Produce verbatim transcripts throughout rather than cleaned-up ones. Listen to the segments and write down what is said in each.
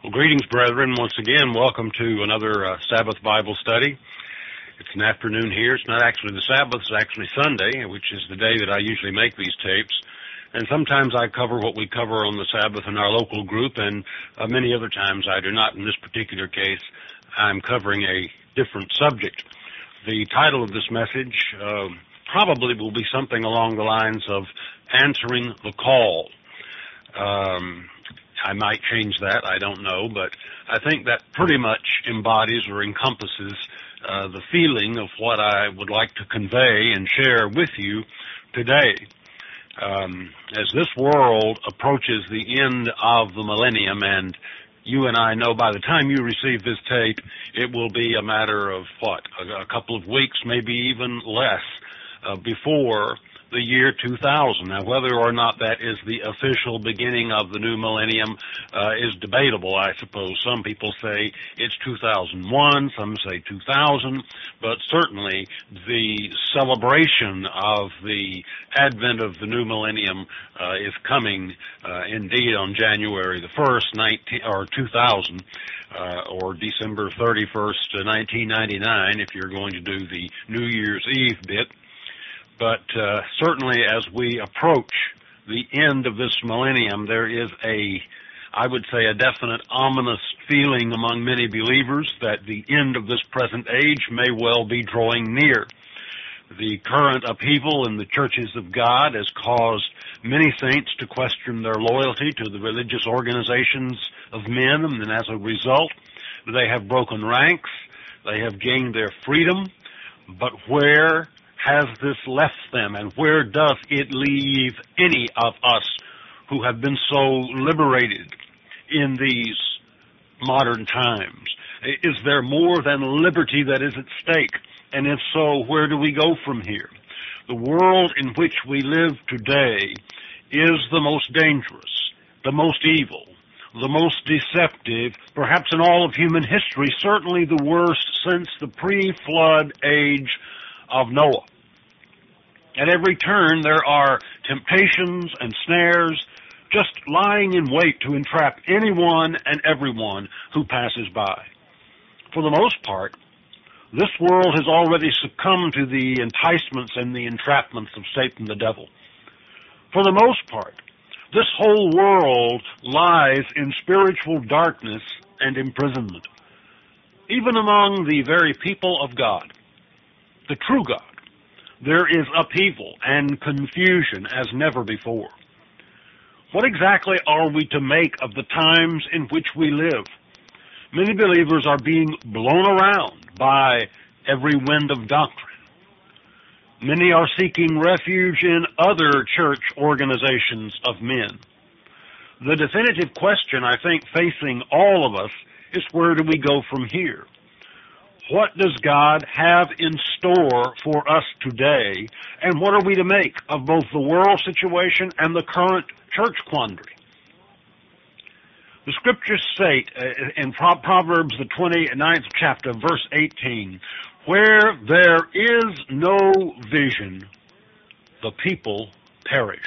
Well, greetings, brethren. Once again, welcome to another uh, Sabbath Bible study. It's an afternoon here. It's not actually the Sabbath. It's actually Sunday, which is the day that I usually make these tapes. And sometimes I cover what we cover on the Sabbath in our local group, and uh, many other times I do not. In this particular case, I'm covering a different subject. The title of this message uh, probably will be something along the lines of Answering the Call. Um, I might change that, I don't know, but I think that pretty much embodies or encompasses uh, the feeling of what I would like to convey and share with you today. Um, as this world approaches the end of the millennium, and you and I know by the time you receive this tape, it will be a matter of, what, a, a couple of weeks, maybe even less, uh, before the year two thousand. Now, whether or not that is the official beginning of the new millennium uh, is debatable, I suppose. Some people say it's two thousand one, some say two thousand, but certainly the celebration of the advent of the new millennium uh, is coming uh, indeed on January the first, nineteen, or two thousand, uh, or December thirty-first, nineteen ninety-nine, if you're going to do the New Year's Eve bit. But uh, certainly as we approach the end of this millennium, there is a, I would say, a definite ominous feeling among many believers that the end of this present age may well be drawing near. The current upheaval in the churches of God has caused many saints to question their loyalty to the religious organizations of men, and as a result, they have broken ranks, they have gained their freedom, but where has this left them, and where does it leave any of us who have been so liberated in these modern times? Is there more than liberty that is at stake? And if so, where do we go from here? The world in which we live today is the most dangerous, the most evil, the most deceptive, perhaps in all of human history, certainly the worst since the pre-flood age of Noah. At every turn, there are temptations and snares just lying in wait to entrap anyone and everyone who passes by. For the most part, this world has already succumbed to the enticements and the entrapments of Satan the devil. For the most part, this whole world lies in spiritual darkness and imprisonment. Even among the very people of God, the true God, there is upheaval and confusion as never before. What exactly are we to make of the times in which we live? Many believers are being blown around by every wind of doctrine. Many are seeking refuge in other church organizations of men. The definitive question, I think, facing all of us is, where do we go from here? What does God have in store for us today, and what are we to make of both the world situation and the current church quandary? The scriptures state in Proverbs, the twenty-ninth chapter, verse eighteen, where there is no vision, the people perish.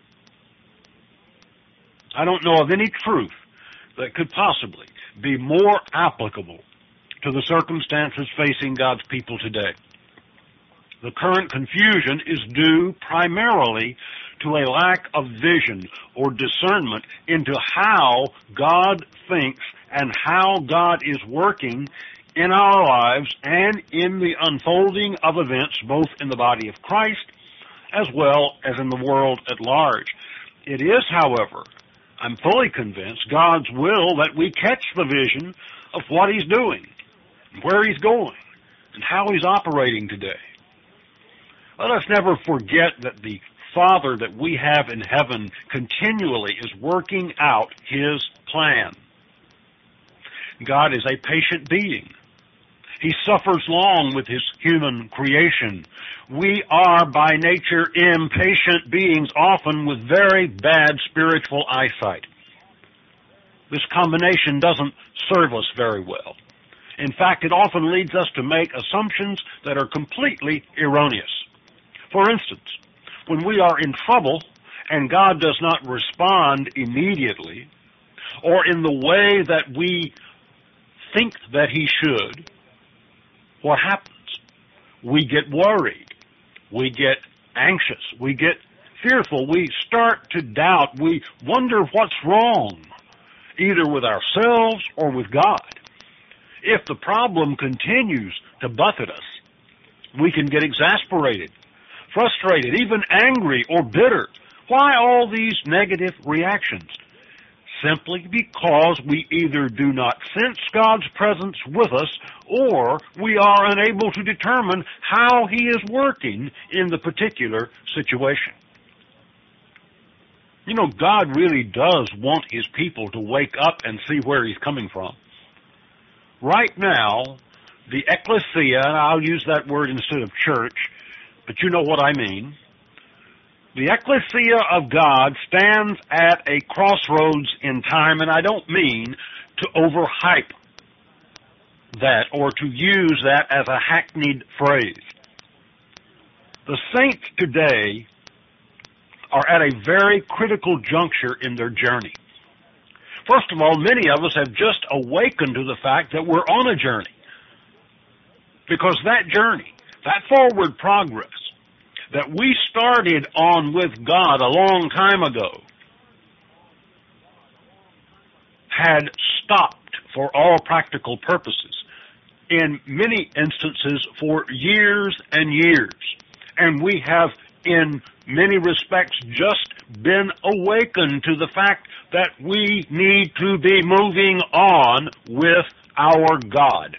I don't know of any truth that could possibly be more applicable to the circumstances facing God's people today. The current confusion is due primarily to a lack of vision or discernment into how God thinks and how God is working in our lives and in the unfolding of events both in the body of Christ as well as in the world at large. It is, however, I'm fully convinced, God's will that we catch the vision of what He's doing, where He's going, and how He's operating today. Let us never forget that the Father that we have in heaven continually is working out His plan. God is a patient being. He suffers long with His human creation. We are by nature impatient beings, often with very bad spiritual eyesight. This combination doesn't serve us very well. In fact, it often leads us to make assumptions that are completely erroneous. For instance, when we are in trouble and God does not respond immediately, or in the way that we think that he should, what happens? We get worried. We get anxious. We get fearful. We start to doubt. We wonder what's wrong, either with ourselves or with God. If the problem continues to buffet us, we can get exasperated, frustrated, even angry or bitter. Why all these negative reactions? Simply because we either do not sense God's presence with us, or we are unable to determine how he is working in the particular situation. You know, God really does want his people to wake up and see where he's coming from. Right now, the ecclesia, and I'll use that word instead of church, but you know what I mean. The ecclesia of God stands at a crossroads in time, and I don't mean to overhype that or to use that as a hackneyed phrase. The saints today are at a very critical juncture in their journey. First of all, many of us have just awakened to the fact that we're on a journey. Because that journey, that forward progress that we started on with God a long time ago had stopped for all practical purposes, in many instances for years and years. And we have, in many respects, just been awakened to the fact that we need to be moving on with our God.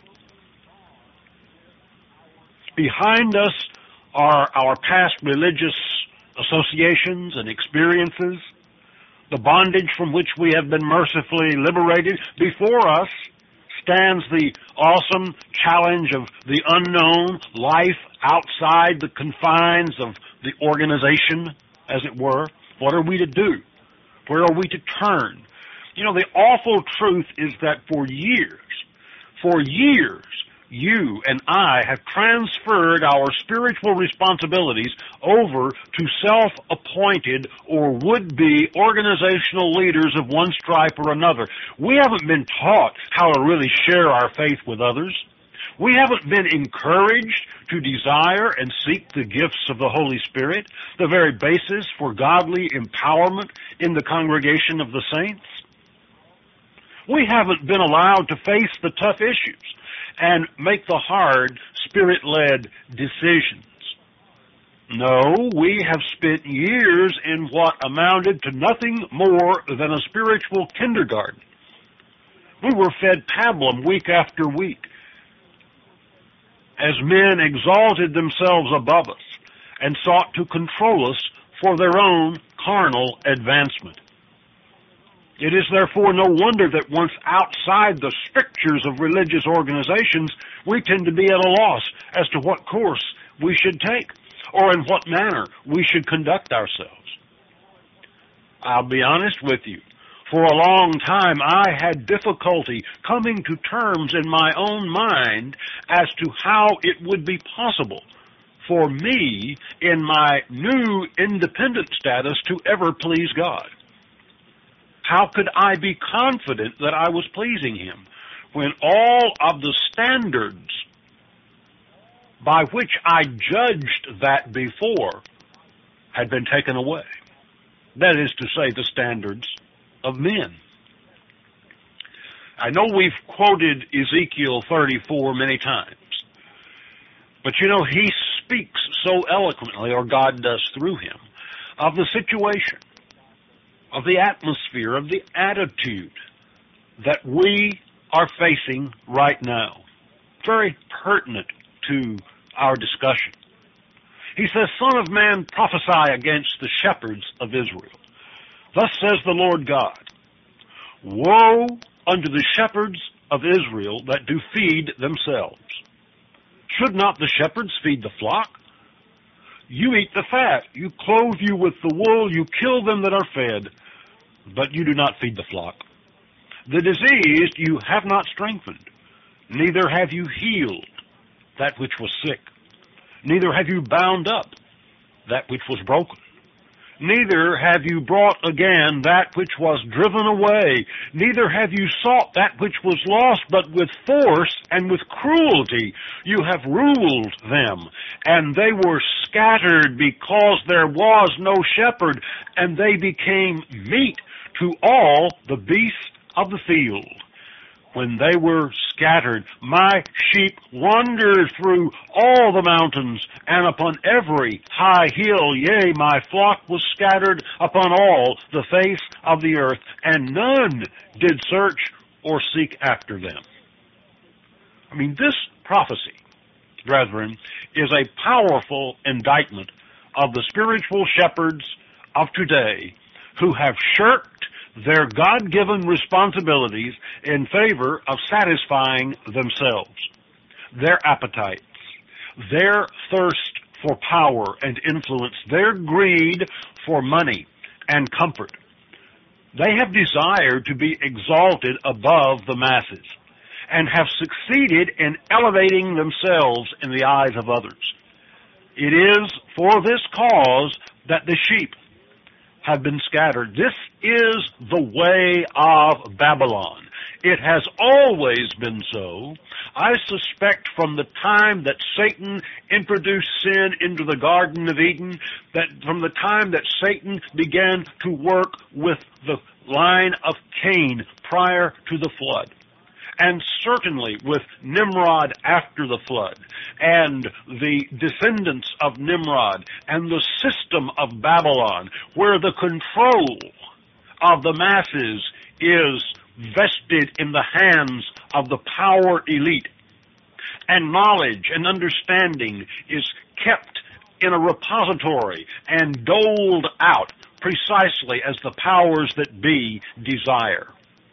Behind us are our past religious associations and experiences, the bondage from which we have been mercifully liberated. Before us stands the awesome challenge of the unknown, life outside the confines of the organization, as it were. What are we to do? Where are we to turn? You know, the awful truth is that for years, for years, you and I have transferred our spiritual responsibilities over to self-appointed or would-be organizational leaders of one stripe or another. We haven't been taught how to really share our faith with others. We haven't been encouraged to desire and seek the gifts of the Holy Spirit, the very basis for godly empowerment in the congregation of the saints. We haven't been allowed to face the tough issues and make the hard, Spirit-led decisions. No, we have spent years in what amounted to nothing more than a spiritual kindergarten. We were fed pablum week after week as men exalted themselves above us and sought to control us for their own carnal advancement. It is therefore no wonder that once outside the strictures of religious organizations, we tend to be at a loss as to what course we should take or in what manner we should conduct ourselves. I'll be honest with you. For a long time, I had difficulty coming to terms in my own mind as to how it would be possible for me in my new independent status to ever please God. How could I be confident that I was pleasing him when all of the standards by which I judged that before had been taken away? That is to say, the standards of men. I know we've quoted Ezekiel thirty-four many times, but you know, he speaks so eloquently, or God does through him, of the situation, of the atmosphere, of the attitude that we are facing right now. Very pertinent to our discussion. He says, Son of man, prophesy against the shepherds of Israel. Thus says the Lord God, Woe unto the shepherds of Israel that do feed themselves. Should not the shepherds feed the flock? You eat the fat, you clothe you with the wool, you kill them that are fed, but you do not feed the flock. The diseased you have not strengthened, neither have you healed that which was sick, neither have you bound up that which was broken, Neither have you brought again that which was driven away. Neither have you sought that which was lost, but with force and with cruelty you have ruled them. And they were scattered because there was no shepherd, and they became meat to all the beasts of the field. When they were scattered, my sheep wandered through all the mountains and upon every high hill. Yea, my flock was scattered upon all the face of the earth, and none did search or seek after them. I mean, this prophecy, brethren, is a powerful indictment of the spiritual shepherds of today who have shirked their God-given responsibilities in favor of satisfying themselves, their appetites, their thirst for power and influence, their greed for money and comfort. They have desired to be exalted above the masses and have succeeded in elevating themselves in the eyes of others. It is for this cause that the sheep have been scattered. This is the way of Babylon. It has always been so. I suspect from the time that Satan introduced sin into the Garden of Eden, that from the time that Satan began to work with the line of Cain prior to the flood, and certainly with Nimrod after the flood, and the descendants of Nimrod, and the system of Babylon, where the control of the masses is vested in the hands of the power elite, and knowledge and understanding is kept in a repository and doled out precisely as the powers that be desire.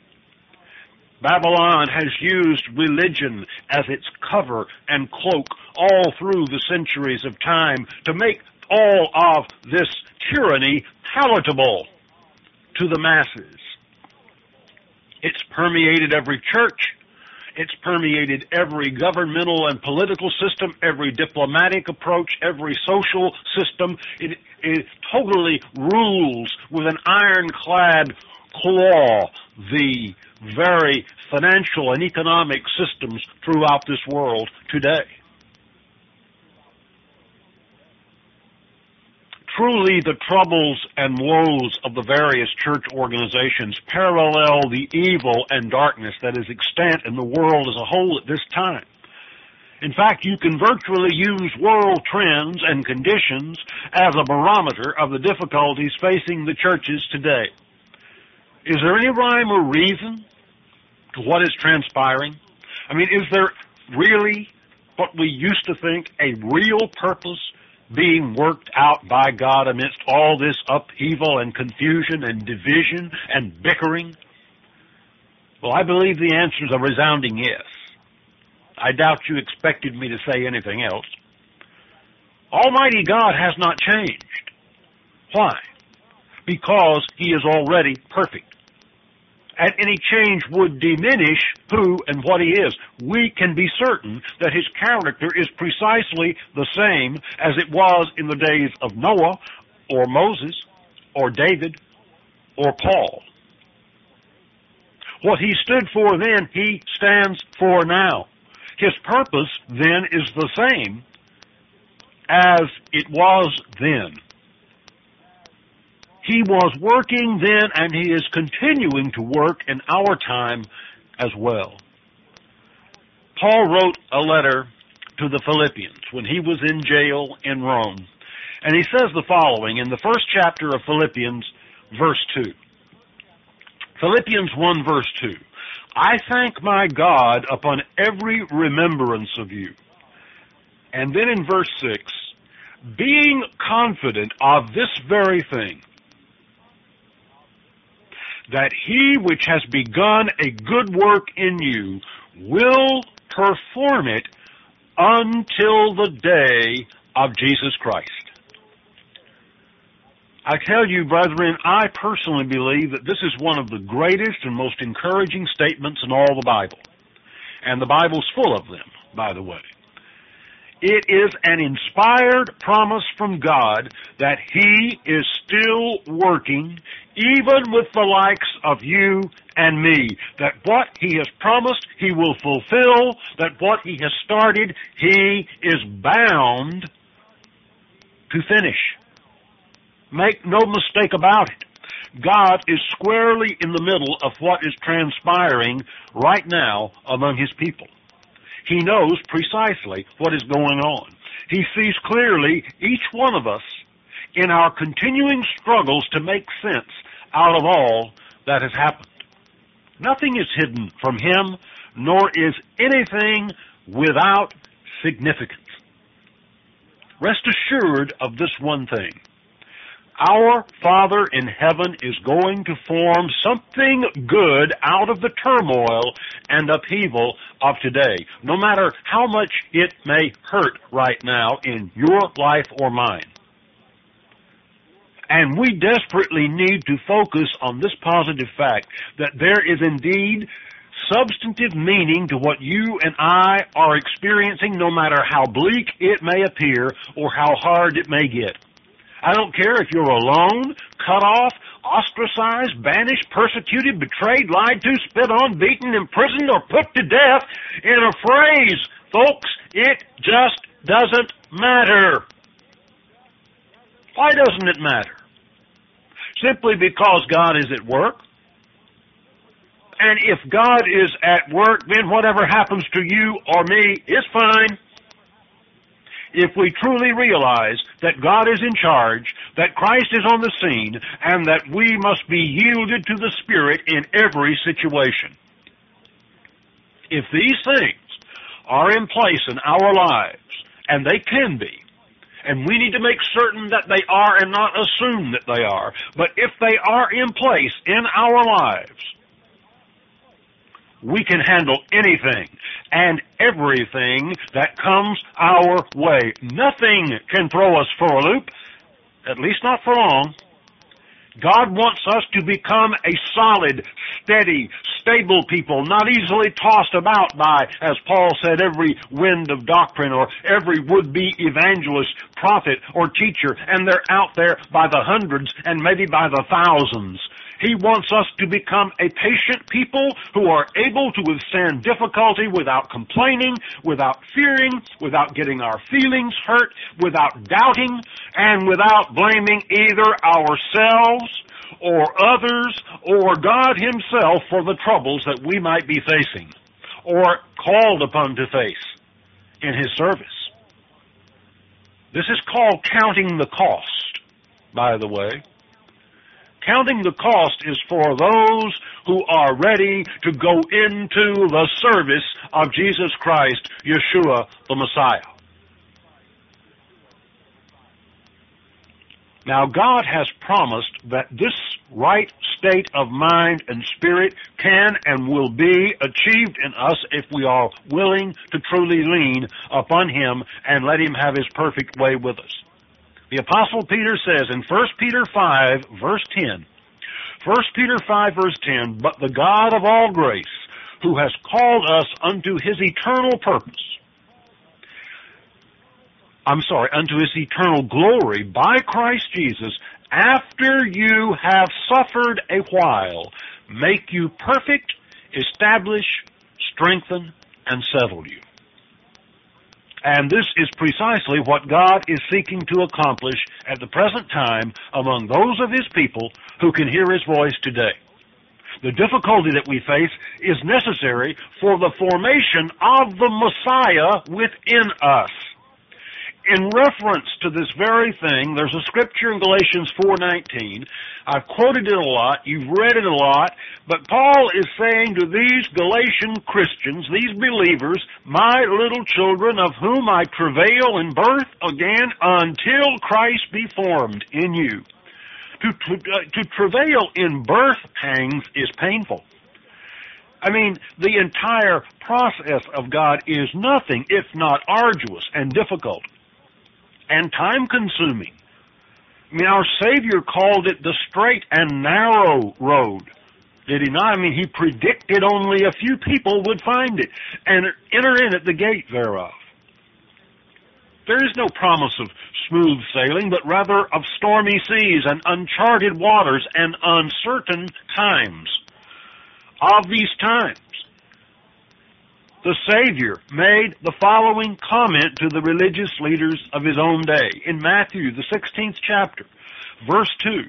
Babylon has used religion as its cover and cloak all through the centuries of time to make all of this tyranny palatable to the masses. It's permeated every church. It's permeated every governmental and political system, every diplomatic approach, every social system. It, it totally rules with an ironclad claw the very financial and economic systems throughout this world today. Truly, the troubles and woes of the various church organizations parallel the evil and darkness that is extant in the world as a whole at this time. In fact, you can virtually use world trends and conditions as a barometer of the difficulties facing the churches today. Is there any rhyme or reason to what is transpiring? I mean, is there really what we used to think a real purpose being worked out by God amidst all this upheaval and confusion and division and bickering? Well, I believe the answer is a resounding yes. I doubt you expected me to say anything else. Almighty God has not changed. Why? Because He is already perfect. And any change would diminish who and what He is. We can be certain that His character is precisely the same as it was in the days of Noah, or Moses, or David, or Paul. What He stood for then, He stands for now. His purpose then is the same as it was then. He was working then, and He is continuing to work in our time as well. Paul wrote a letter to the Philippians when he was in jail in Rome. And he says the following in the first chapter of Philippians, verse two. Philippians one, verse two. I thank my God upon every remembrance of you. And then in verse six, being confident of this very thing, that He which has begun a good work in you will perform it until the day of Jesus Christ. I tell you, brethren, I personally believe that this is one of the greatest and most encouraging statements in all the Bible. And the Bible's full of them, by the way. It is an inspired promise from God that He is still working, even with the likes of you and me. That what He has promised, He will fulfill. That what He has started, He is bound to finish. Make no mistake about it. God is squarely in the middle of what is transpiring right now among His people. He knows precisely what is going on. He sees clearly each one of us in our continuing struggles to make sense out of all that has happened. Nothing is hidden from Him, nor is anything without significance. Rest assured of this one thing. Our Father in heaven is going to form something good out of the turmoil and upheaval of today, no matter how much it may hurt right now in your life or mine. And we desperately need to focus on this positive fact that there is indeed substantive meaning to what you and I are experiencing, no matter how bleak it may appear or how hard it may get. I don't care if you're alone, cut off, ostracized, banished, persecuted, betrayed, lied to, spit on, beaten, imprisoned, or put to death. In a phrase, folks, it just doesn't matter. Why doesn't it matter? Simply because God is at work. And if God is at work, then whatever happens to you or me is fine. If we truly realize that God is in charge, that Christ is on the scene, and that we must be yielded to the Spirit in every situation. If these things are in place in our lives, and they can be, and we need to make certain that they are and not assume that they are, but if they are in place in our lives, we can handle anything and everything that comes our way. Nothing can throw us for a loop, at least not for long. God wants us to become a solid, steady, stable people, not easily tossed about by, as Paul said, every wind of doctrine or every would-be evangelist, prophet, or teacher, and they're out there by the hundreds and maybe by the thousands. He wants us to become a patient people who are able to withstand difficulty without complaining, without fearing, without getting our feelings hurt, without doubting, and without blaming either ourselves or others or God Himself for the troubles that we might be facing or called upon to face in His service. This is called counting the cost, by the way. Counting the cost is for those who are ready to go into the service of Jesus Christ, Yeshua, the Messiah. Now, God has promised that this right state of mind and spirit can and will be achieved in us if we are willing to truly lean upon Him and let Him have His perfect way with us. The Apostle Peter says in First Peter five, verse ten, First Peter five, verse ten, but the God of all grace, who has called us unto His eternal purpose, I'm sorry, unto His eternal glory by Christ Jesus, after you have suffered a while, make you perfect, establish, strengthen, and settle you. And this is precisely what God is seeking to accomplish at the present time among those of His people who can hear His voice today. The difficulty that we face is necessary for the formation of the Messiah within us. In reference to this very thing, there's a scripture in Galatians four nineteen. I've quoted it a lot, you've read it a lot, but Paul is saying to these Galatian Christians, these believers, my little children, of whom I travail in birth again until Christ be formed in you. To, to, uh, to travail in birth pangs is painful. I mean, the entire process of God is nothing if not arduous and difficult and time-consuming. I mean, our Savior called it the straight and narrow road, did He not? I mean, He predicted only a few people would find it and enter in at the gate thereof. There is no promise of smooth sailing, but rather of stormy seas and uncharted waters and uncertain times. Of these times, the Savior made the following comment to the religious leaders of his own day in Matthew, the sixteenth chapter, verse two.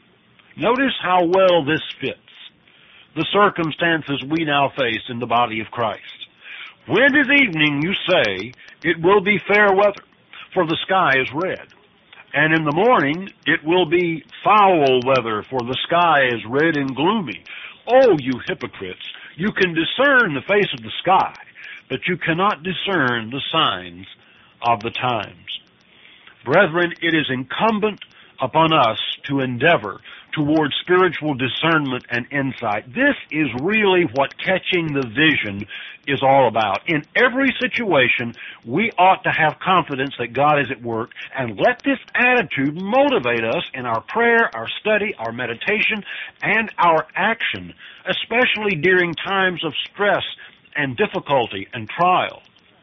Notice how well this fits the circumstances we now face in the body of Christ. When it is evening, you say, it will be fair weather, for the sky is red. And in the morning, it will be foul weather, for the sky is red and gloomy. Oh, you hypocrites, you can discern the face of the sky, but you cannot discern the signs of the times. Brethren, it is incumbent upon us to endeavor towards spiritual discernment and insight. This is really what catching the vision is all about. In every situation, we ought to have confidence that God is at work, and let this attitude motivate us in our prayer, our study, our meditation, and our action, especially during times of stress and difficulty and trial.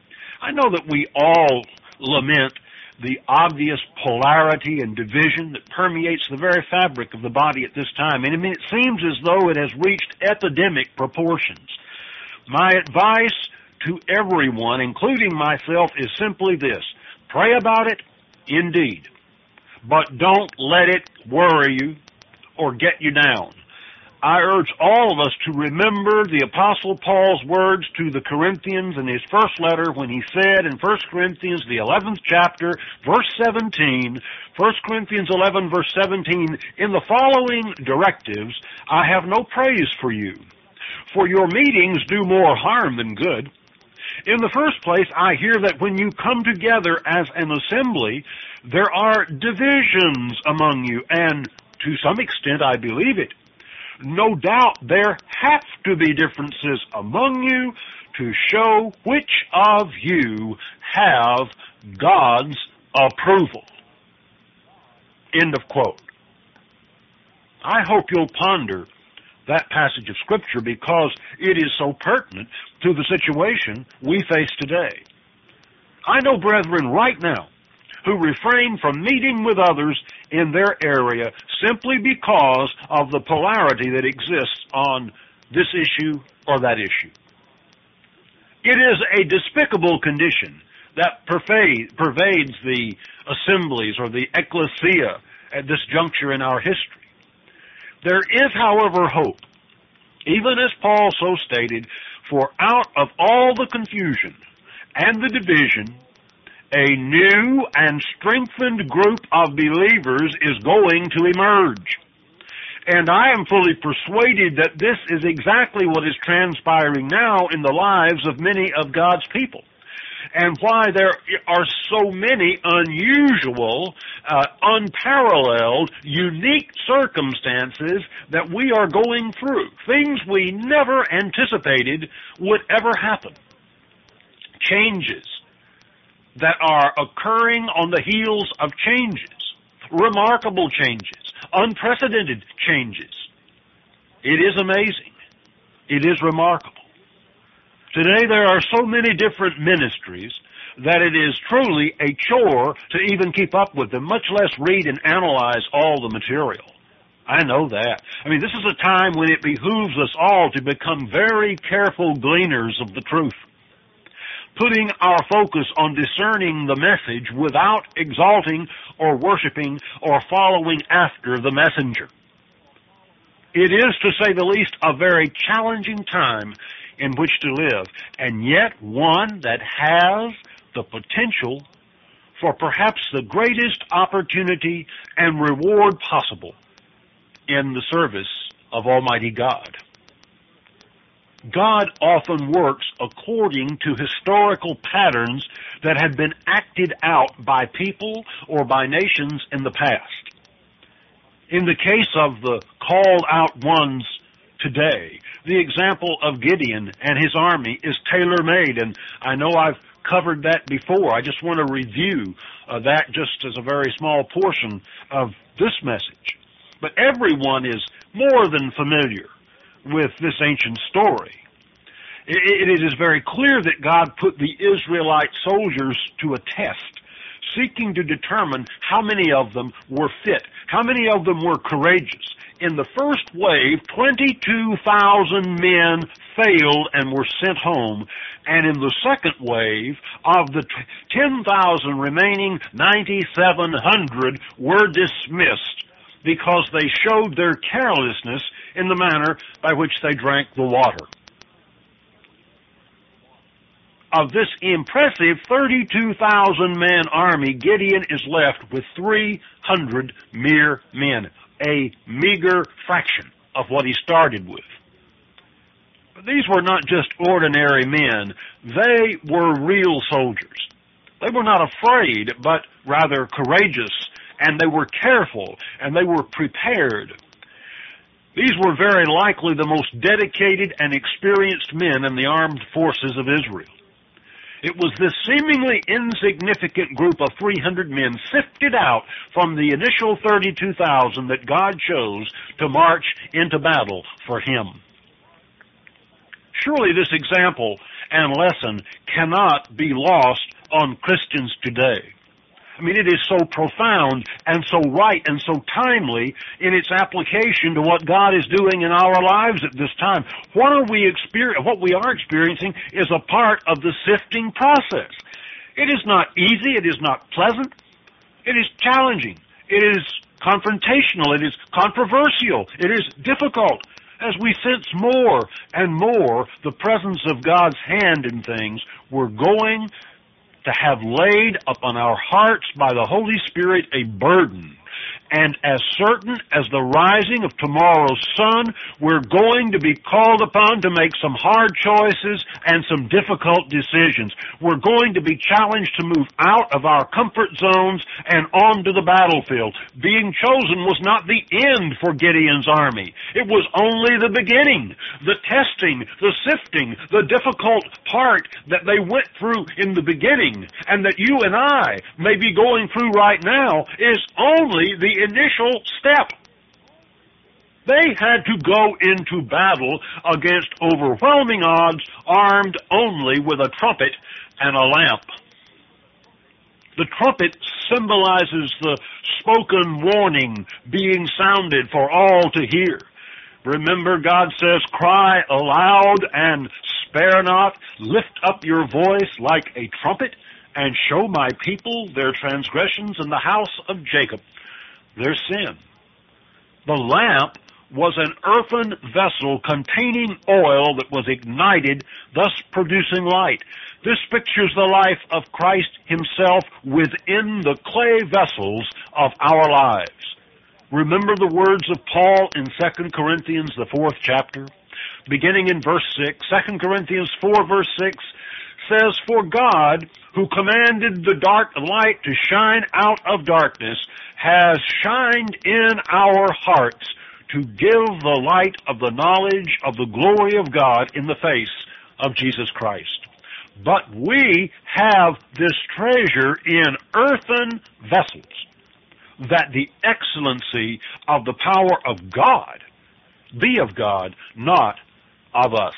I know that we all lament the obvious polarity and division that permeates the very fabric of the body at this time. And I mean, it seems as though it has reached epidemic proportions. My advice to everyone, including myself, is simply this. Pray about it, indeed, but don't let it worry you or get you down. I urge all of us to remember the Apostle Paul's words to the Corinthians in his first letter when he said in First Corinthians, the eleventh chapter, verse seventeen, First Corinthians eleven, verse seventeen, in the following directives, I have no praise for you, for your meetings do more harm than good. In the first place, I hear that when you come together as an assembly, there are divisions among you, and to some extent I believe it. No doubt there have to be differences among you to show which of you have God's approval. End of quote. I hope you'll ponder that passage of Scripture because it is so pertinent to the situation we face today. I know brethren right now who refrain from meeting with others in their area simply because of the polarity that exists on this issue or that issue. It is a despicable condition that pervade, pervades the assemblies or the ecclesia at this juncture in our history. There is, however, hope, even as Paul so stated, for out of all the confusion and the division, a new and strengthened group of believers is going to emerge. And I am fully persuaded that this is exactly what is transpiring now in the lives of many of God's people, and why there are so many unusual, uh, unparalleled, unique circumstances that we are going through, things we never anticipated would ever happen, changes that are occurring on the heels of changes, remarkable changes, unprecedented changes. It is amazing. It is remarkable. Today there are so many different ministries that it is truly a chore to even keep up with them, much less read and analyze all the material. I know that. I mean, this is a time when it behooves us all to become very careful gleaners of the truth, putting our focus on discerning the message without exalting or worshiping or following after the messenger. It is, to say the least, a very challenging time in which to live, and yet one that has the potential for perhaps the greatest opportunity and reward possible in the service of Almighty God. God often works according to historical patterns that have been acted out by people or by nations in the past. In the case of the called out ones today, the example of Gideon and his army is tailor-made, and I know I've covered that before. I just want to review uh, that just as a very small portion of this message. But everyone is more than familiar with this ancient story. It, it is very clear that God put the Israelite soldiers to a test seeking to determine how many of them were fit, how many of them were courageous. In the first wave, twenty-two thousand men failed and were sent home. And in the second wave, of the ten thousand remaining, ninety-seven hundred were dismissed because they showed their carelessness in the manner by which they drank the water. Of this impressive thirty-two thousand man army, Gideon is left with three hundred mere men, a meager fraction of what he started with. But these were not just ordinary men. They were real soldiers. They were not afraid, but rather courageous, and they were careful, and they were prepared. These were very likely the most dedicated and experienced men in the armed forces of Israel. It was this seemingly insignificant group of three hundred men sifted out from the initial thirty-two thousand that God chose to march into battle for Him. Surely this example and lesson cannot be lost on Christians today. I mean, it is so profound and so right and so timely in its application to what God is doing in our lives at this time. What are we experience? What we are experiencing is a part of the sifting process. It is not easy. It is not pleasant. It is challenging. It is confrontational. It is controversial. It is difficult. As we sense more and more the presence of God's hand in things, we're going to have laid upon our hearts by the Holy Spirit a burden. And as certain as the rising of tomorrow's sun, we're going to be called upon to make some hard choices and some difficult decisions. We're going to be challenged to move out of our comfort zones and onto the battlefield. Being chosen was not the end for Gideon's army. It was only the beginning. The testing, the sifting, the difficult part that they went through in the beginning and that you and I may be going through right now is only the initial step. They had to go into battle against overwhelming odds, armed only with a trumpet and a lamp. The trumpet symbolizes the spoken warning being sounded for all to hear. Remember, God says, "Cry aloud and spare not, lift up your voice like a trumpet, and show my people their transgressions in the house of Jacob, their sin." The lamp was an earthen vessel containing oil that was ignited, thus producing light. This pictures the life of Christ Himself within the clay vessels of our lives. Remember the words of Paul in Second Corinthians, the fourth chapter, beginning in verse six. Second Corinthians four, verse six says, "For God, who commanded the dark light to shine out of darkness, has shined in our hearts to give the light of the knowledge of the glory of God in the face of Jesus Christ. But we have this treasure in earthen vessels, that the excellency of the power of God be of God, not of us."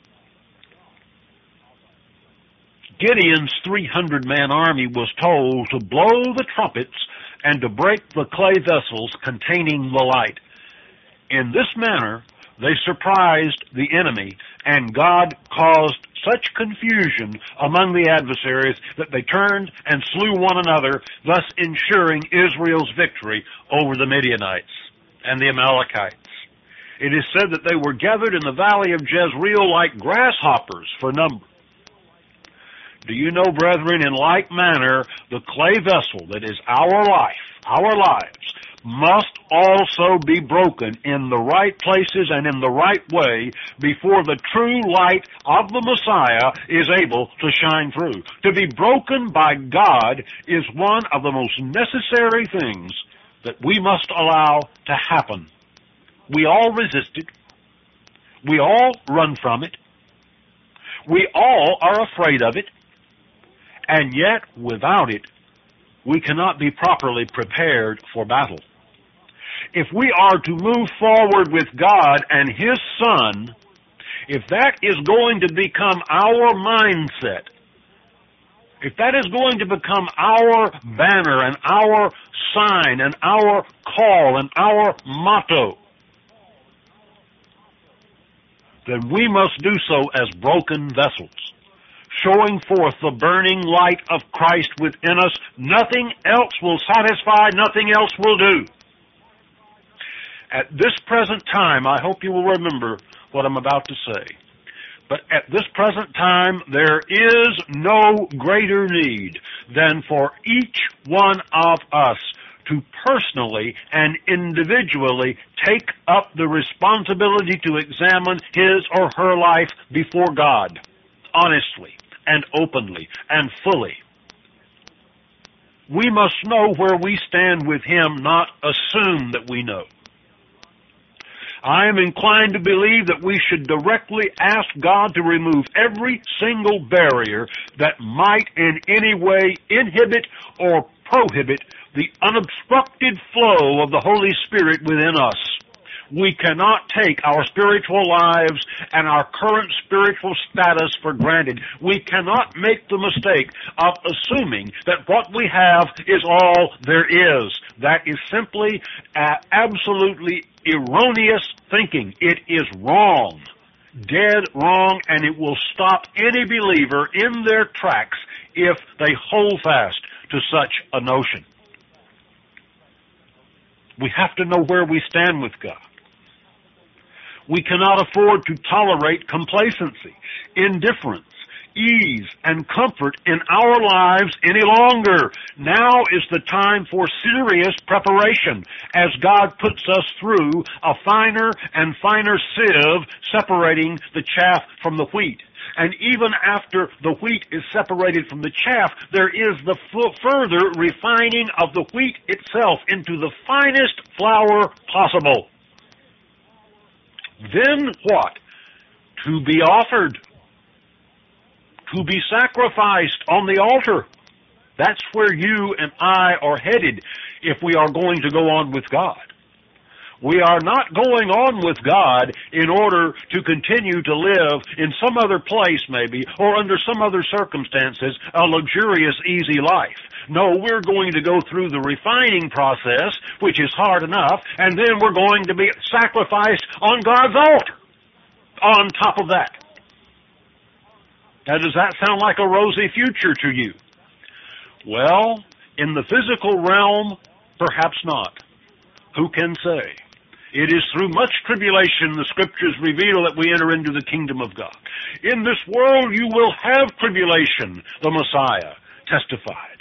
Gideon's three hundred man army was told to blow the trumpets and to break the clay vessels containing the light. In this manner, they surprised the enemy, and God caused such confusion among the adversaries that they turned and slew one another, thus ensuring Israel's victory over the Midianites and the Amalekites. It is said that they were gathered in the valley of Jezreel like grasshoppers for number. Do you know, brethren, in like manner, the clay vessel that is our life, our lives, must also be broken in the right places and in the right way before the true light of the Messiah is able to shine through. To be broken by God is one of the most necessary things that we must allow to happen. We all resist it. We all run from it. We all are afraid of it. And yet, without it, we cannot be properly prepared for battle. If we are to move forward with God and His Son, if that is going to become our mindset, if that is going to become our banner and our sign and our call and our motto, then we must do so as broken vessels, showing forth the burning light of Christ within us. Nothing else will satisfy, nothing else will do. At this present time, I hope you will remember what I'm about to say, but at this present time, there is no greater need than for each one of us to personally and individually take up the responsibility to examine his or her life before God, honestly and openly and fully. We must know where we stand with him, not assume that we know. I am inclined to believe that we should directly ask God to remove every single barrier that might in any way inhibit or prohibit the unobstructed flow of the Holy Spirit within us. We cannot take our spiritual lives and our current spiritual status for granted. We cannot make the mistake of assuming that what we have is all there is. That is simply uh, absolutely erroneous thinking. It is wrong, dead wrong, and it will stop any believer in their tracks if they hold fast to such a notion. We have to know where we stand with God. We cannot afford to tolerate complacency, indifference, ease, and comfort in our lives any longer. Now is the time for serious preparation as God puts us through a finer and finer sieve separating the chaff from the wheat. And even after the wheat is separated from the chaff, there is the f- further refining of the wheat itself into the finest flour possible. Then what? To be offered. To be sacrificed on the altar. That's where you and I are headed if we are going to go on with God. We are not going on with God in order to continue to live in some other place maybe, or under some other circumstances, a luxurious, easy life. No, we're going to go through the refining process, which is hard enough, and then we're going to be sacrificed on God's altar on top of that. Now, does that sound like a rosy future to you? Well, in the physical realm, perhaps not. Who can say? It is through much tribulation the Scriptures reveal that we enter into the kingdom of God. In this world you will have tribulation, the Messiah testified.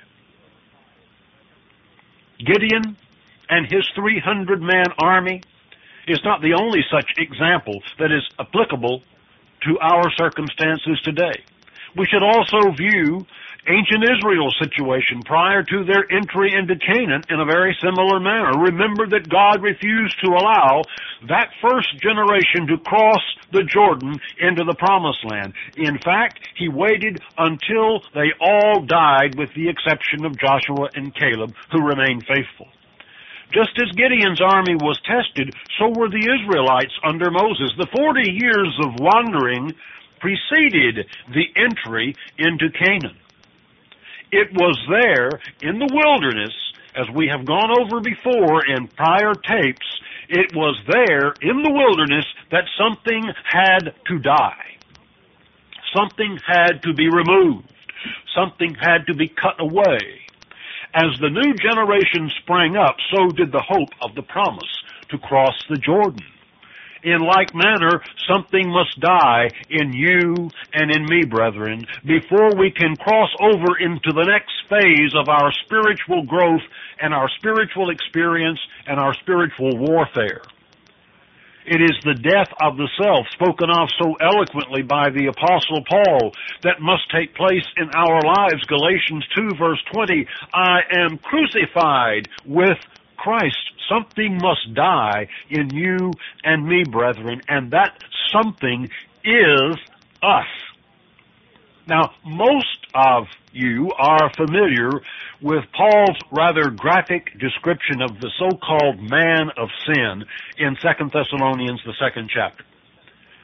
Gideon and his three hundred man army is not the only such example that is applicable to our circumstances today. We should also view ancient Israel's situation prior to their entry into Canaan in a very similar manner. Remember that God refused to allow that first generation to cross the Jordan into the Promised Land. In fact, he waited until they all died with the exception of Joshua and Caleb, who remained faithful. Just as Gideon's army was tested, so were the Israelites under Moses. The forty years of wandering preceded the entry into Canaan. It was there in the wilderness, as we have gone over before in prior tapes, it was there in the wilderness that something had to die. Something had to be removed. Something had to be cut away. As the new generation sprang up, so did the hope of the promise to cross the Jordan. In like manner, something must die in you and in me, brethren, before we can cross over into the next phase of our spiritual growth and our spiritual experience and our spiritual warfare. It is the death of the self, spoken of so eloquently by the Apostle Paul, that must take place in our lives. Galatians two, verse twenty, I am crucified with Christ. Something must die in you and me, brethren, and that something is us. Now, most of you are familiar with Paul's rather graphic description of the so-called man of sin in Second Thessalonians, the second chapter.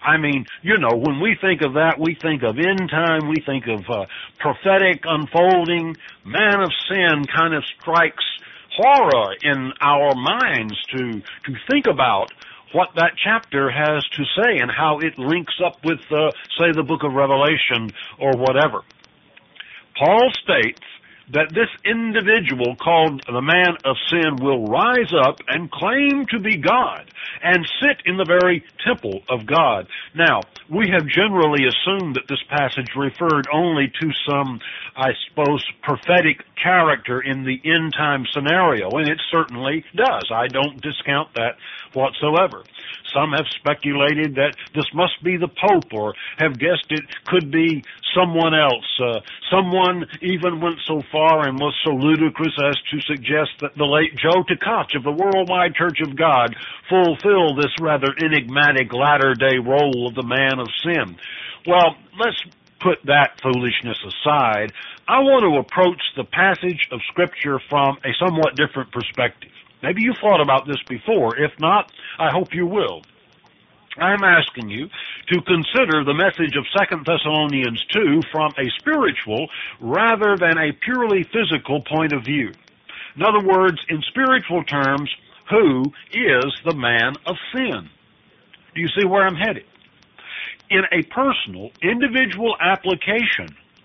I mean, you know, when we think of that, we think of end time, we think of uh, prophetic unfolding. Man of sin kind of strikes horror in our minds to to think about what that chapter has to say and how it links up with, uh, say, the book of Revelation or whatever. Paul states that this individual called the man of sin will rise up and claim to be God and sit in the very temple of God. Now, we have generally assumed that this passage referred only to some, I suppose, prophetic character in the end time scenario, and it certainly does. I don't discount that whatsoever. Some have speculated that this must be the Pope, or have guessed it could be someone else. Uh, someone even went so far and was so ludicrous as to suggest that the late Joe Tkach of the Worldwide Church of God fulfilled this rather enigmatic latter-day role of the man of sin. Well, let's put that foolishness aside. I want to approach the passage of Scripture from a somewhat different perspective. Maybe you've thought about this before. If not, I hope you will. I'm asking you to consider the message of Second Thessalonians two from a spiritual rather than a purely physical point of view. In other words, in spiritual terms, who is the man of sin? Do you see where I'm headed? In a personal, individual application,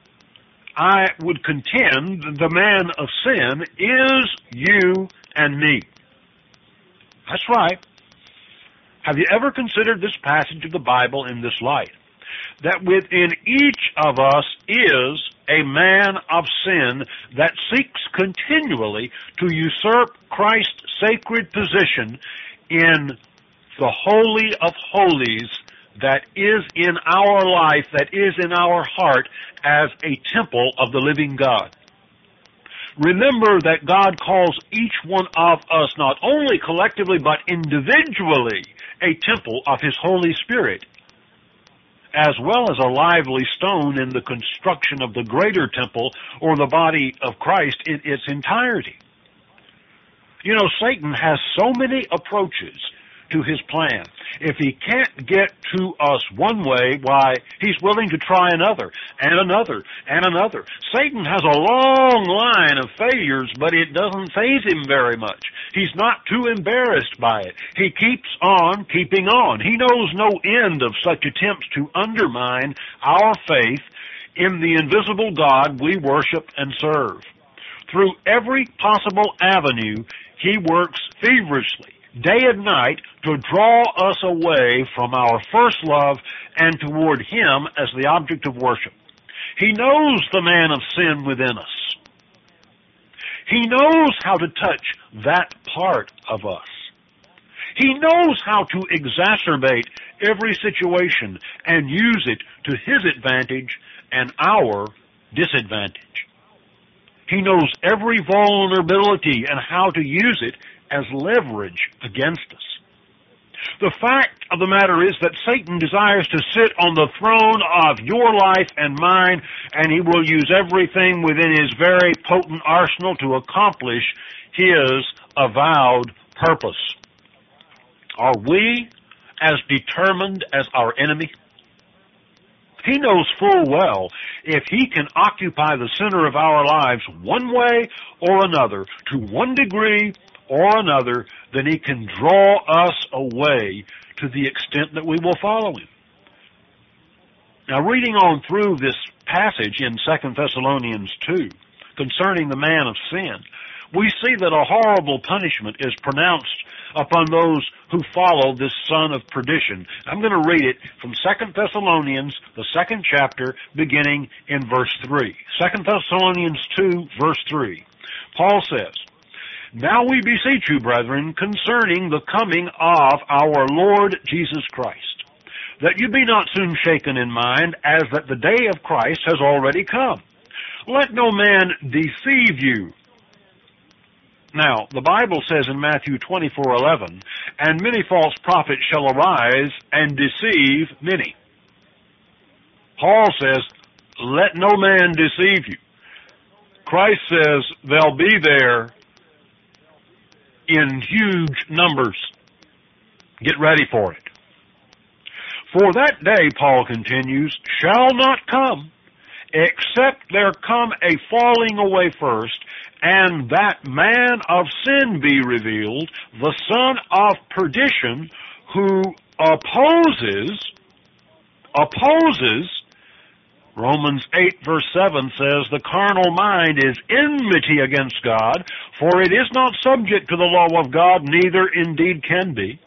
I would contend the man of sin is you and me. That's right. Have you ever considered this passage of the Bible in this light? That within each of us is a man of sin that seeks continually to usurp Christ's sacred position in the Holy of Holies that is in our life, that is in our heart as a temple of the living God. Remember that God calls each one of us not only collectively but individually a temple of His Holy Spirit, as well as a lively stone in the construction of the greater temple or the body of Christ in its entirety. You know, Satan has so many approaches to his plan. If he can't get to us one way, why, he's willing to try another, and another, and another. Satan has a long line of failures, but it doesn't faze him very much. He's not too embarrassed by it. He keeps on keeping on. He knows no end of such attempts to undermine our faith in the invisible God we worship and serve. Through every possible avenue, he works feverishly, day and night, to draw us away from our first love and toward Him as the object of worship. He knows the man of sin within us. He knows how to touch that part of us. He knows how to exacerbate every situation and use it to His advantage and our disadvantage. He knows every vulnerability and how to use it as leverage against us. The fact of the matter is that Satan desires to sit on the throne of your life and mine, and he will use everything within his very potent arsenal to accomplish his avowed purpose. Are we as determined as our enemy? He knows full well if he can occupy the center of our lives one way or another, to one degree or another, then he can draw us away to the extent that we will follow him. Now, reading on through this passage in Second Thessalonians two concerning the man of sin, we see that a horrible punishment is pronounced upon those who follow this son of perdition. I'm going to read it from Second Thessalonians, the second chapter, beginning in verse three. Second Thessalonians two, verse three. Paul says, "Now we beseech you, brethren, concerning the coming of our Lord Jesus Christ, that you be not soon shaken in mind, as that the day of Christ has already come. Let no man deceive you." Now, the Bible says in Matthew twenty-four eleven, "And many false prophets shall arise and deceive many." Paul says, let no man deceive you. Christ says they'll be there in huge numbers. Get ready for it. For that day, Paul continues, shall not come, except there come a falling away first, and that man of sin be revealed, the son of perdition, who opposes, opposes, Romans eight verse seven says, the carnal mind is enmity against God, for it is not subject to the law of God, neither indeed can be.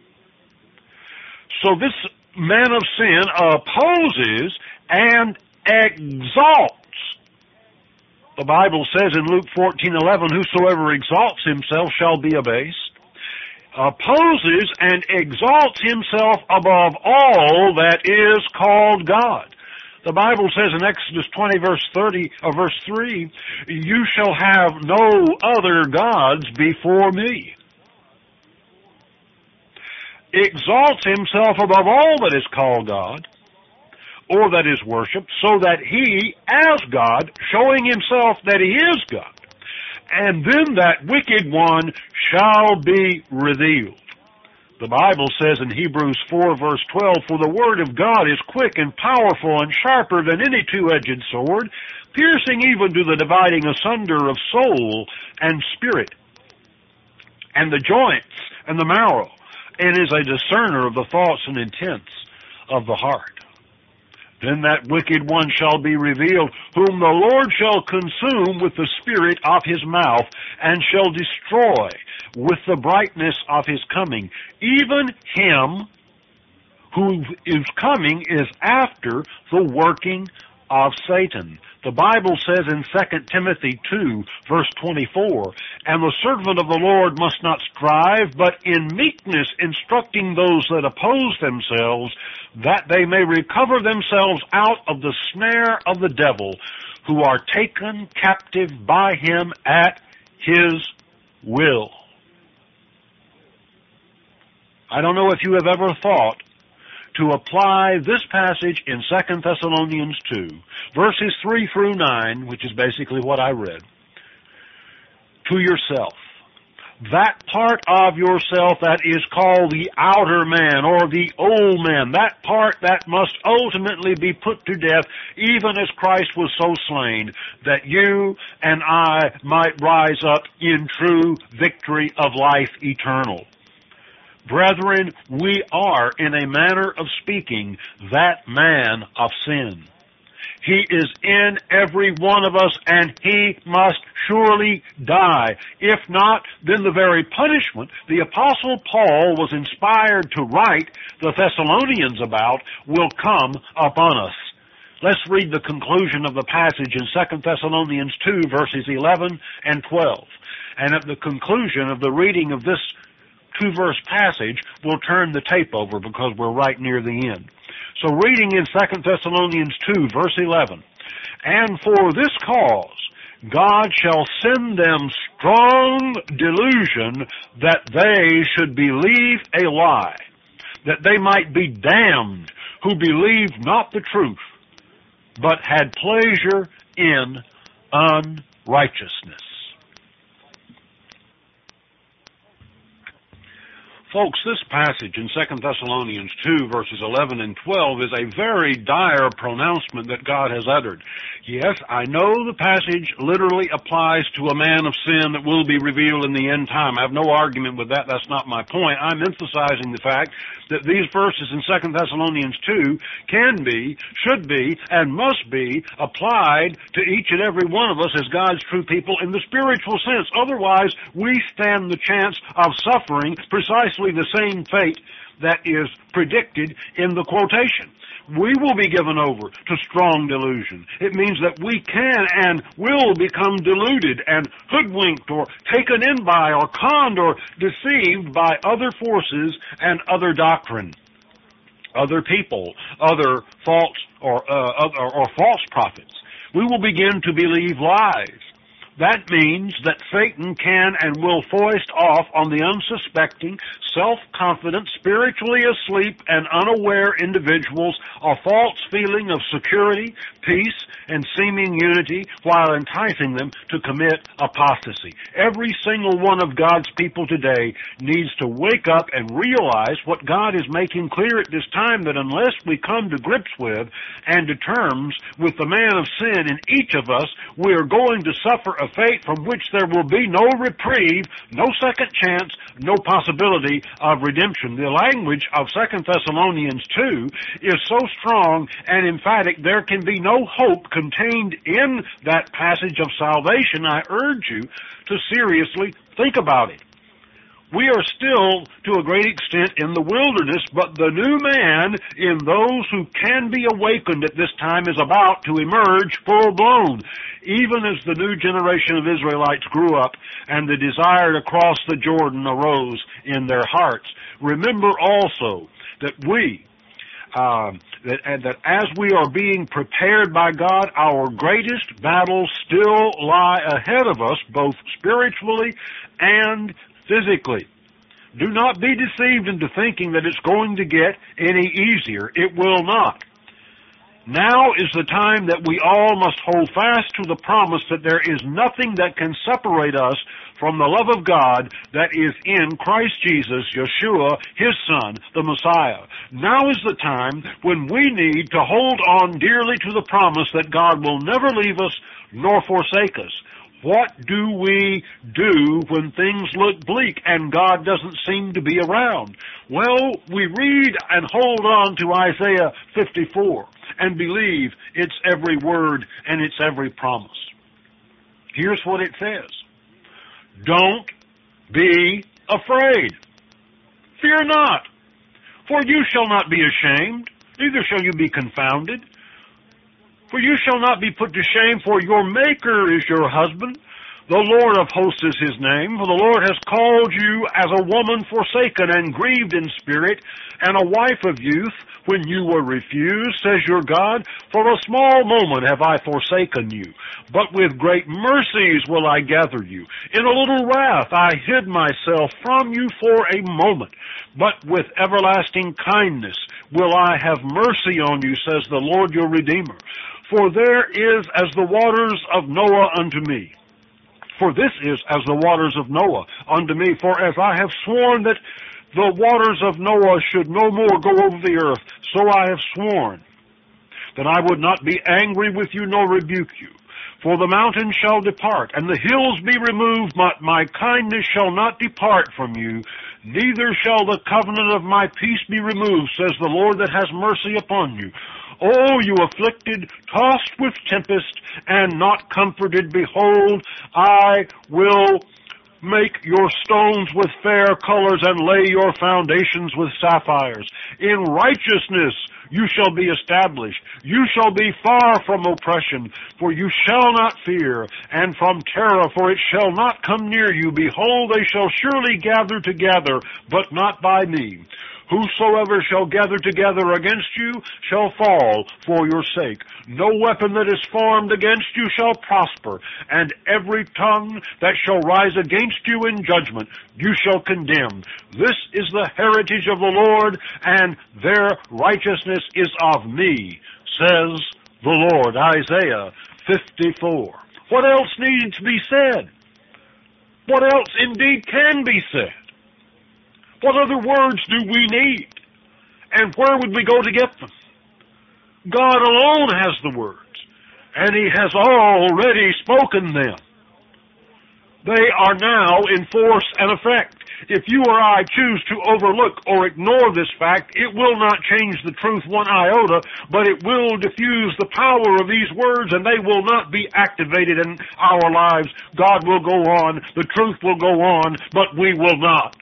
So this man of sin opposes and exalts. The Bible says in Luke fourteen eleven, whosoever exalts himself shall be abased. Opposes and exalts himself above all that is called God. The Bible says in Exodus twenty verse thirty, or verse three, you shall have no other gods before me. Exalts himself above all that is called God, or that is worshipped, so that he, as God, showing himself that he is God, and then that wicked one shall be revealed. The Bible says in Hebrews four verse twelve, for the word of God is quick and powerful and sharper than any two-edged sword, piercing even to the dividing asunder of soul and spirit, and the joints and the marrow, and is a discerner of the thoughts and intents of the heart. Then that wicked one shall be revealed, whom the Lord shall consume with the spirit of his mouth, and shall destroy with the brightness of his coming. Even him who is coming is after the working of Satan. The Bible says in Second Timothy two, verse twenty-four, and the servant of the Lord must not strive, but in meekness instructing those that oppose themselves, that they may recover themselves out of the snare of the devil, who are taken captive by him at his will. I don't know if you have ever thought to apply this passage in Second Thessalonians two, verses three through nine, which is basically what I read, to yourself. That part of yourself that is called the outer man or the old man, that part that must ultimately be put to death, even as Christ was so slain, that you and I might rise up in true victory of life eternal. Brethren, we are, in a manner of speaking, that man of sin. He is in every one of us, and he must surely die. If not, then the very punishment the Apostle Paul was inspired to write the Thessalonians about will come upon us. Let's read the conclusion of the passage in Second Thessalonians two, verses eleven and twelve. And at the conclusion of the reading of this two-verse passage, we'll turn the tape over because we're right near the end. So reading in Second Thessalonians two, verse eleven, and for this cause God shall send them strong delusion that they should believe a lie, that they might be damned who believed not the truth, but had pleasure in unrighteousness. Folks, this passage in Second Thessalonians two, verses eleven and twelve, is a very dire pronouncement that God has uttered. Yes, I know the passage literally applies to a man of sin that will be revealed in the end time. I have no argument with that. That's not my point. I'm emphasizing the fact that these verses in Second Thessalonians two can be, should be, and must be applied to each and every one of us as God's true people in the spiritual sense. Otherwise, we stand the chance of suffering precisely the same fate that is predicted in the quotation. We will be given over to strong delusion. It means that we can and will become deluded and hoodwinked or taken in by or conned or deceived by other forces and other doctrine, other people, other false or, uh, other, or false prophets. We will begin to believe lies. That means that Satan can and will foist off on the unsuspecting, self-confident, spiritually asleep, and unaware individuals a false feeling of security, peace, and seeming unity while enticing them to commit apostasy. Every single one of God's people today needs to wake up and realize what God is making clear at this time, that unless we come to grips with and to terms with the man of sin in each of us, we are going to suffer a fate from which there will be no reprieve, no second chance, no possibility of redemption. The language of Second Thessalonians two is so strong and emphatic, there can be no hope contained in that passage of salvation. I urge you to seriously think about it. We are still, to a great extent, in the wilderness, but the new man in those who can be awakened at this time is about to emerge full-blown, even as the new generation of Israelites grew up and the desire to cross the Jordan arose in their hearts. Remember also that we, uh, that, that as we are being prepared by God, our greatest battles still lie ahead of us, both spiritually and physically. Do not be deceived into thinking that it's going to get any easier. It will not. Now is the time that we all must hold fast to the promise that there is nothing that can separate us from the love of God that is in Christ Jesus, Yeshua, His Son, the Messiah. Now is the time when we need to hold on dearly to the promise that God will never leave us nor forsake us. What do we do when things look bleak and God doesn't seem to be around? Well, we read and hold on to Isaiah fifty-four and believe its every word and its every promise. Here's what it says. Don't be afraid. Fear not, for you shall not be ashamed, neither shall you be confounded. For you shall not be put to shame, for your Maker is your husband. The Lord of hosts is His name. For the Lord has called you as a woman forsaken and grieved in spirit, and a wife of youth, when you were refused, says your God. For a small moment have I forsaken you, but with great mercies will I gather you. In a little wrath I hid myself from you for a moment, but with everlasting kindness will I have mercy on you, says the Lord your Redeemer. For there is as the waters of Noah unto me. For this is as the waters of Noah unto me. For as I have sworn that the waters of Noah should no more go over the earth, so I have sworn that I would not be angry with you nor rebuke you. For the mountains shall depart, and the hills be removed, but my kindness shall not depart from you, neither shall the covenant of my peace be removed, says the Lord that has mercy upon you. O you afflicted, tossed with tempest, and not comforted, behold, I will make your stones with fair colors, and lay your foundations with sapphires. In righteousness you shall be established. You shall be far from oppression, for you shall not fear, and from terror, for it shall not come near you. Behold, they shall surely gather together, but not by me. Whosoever shall gather together against you shall fall for your sake. No weapon that is formed against you shall prosper, and every tongue that shall rise against you in judgment you shall condemn. This is the heritage of the Lord, and their righteousness is of me, says the Lord. Isaiah fifty-four. What else needs to be said? What else indeed can be said? What other words do we need? And where would we go to get them? God alone has the words, and He has already spoken them. They are now in force and effect. If you or I choose to overlook or ignore this fact, it will not change the truth one iota, but it will diffuse the power of these words, and they will not be activated in our lives. God will go on, the truth will go on, but we will not.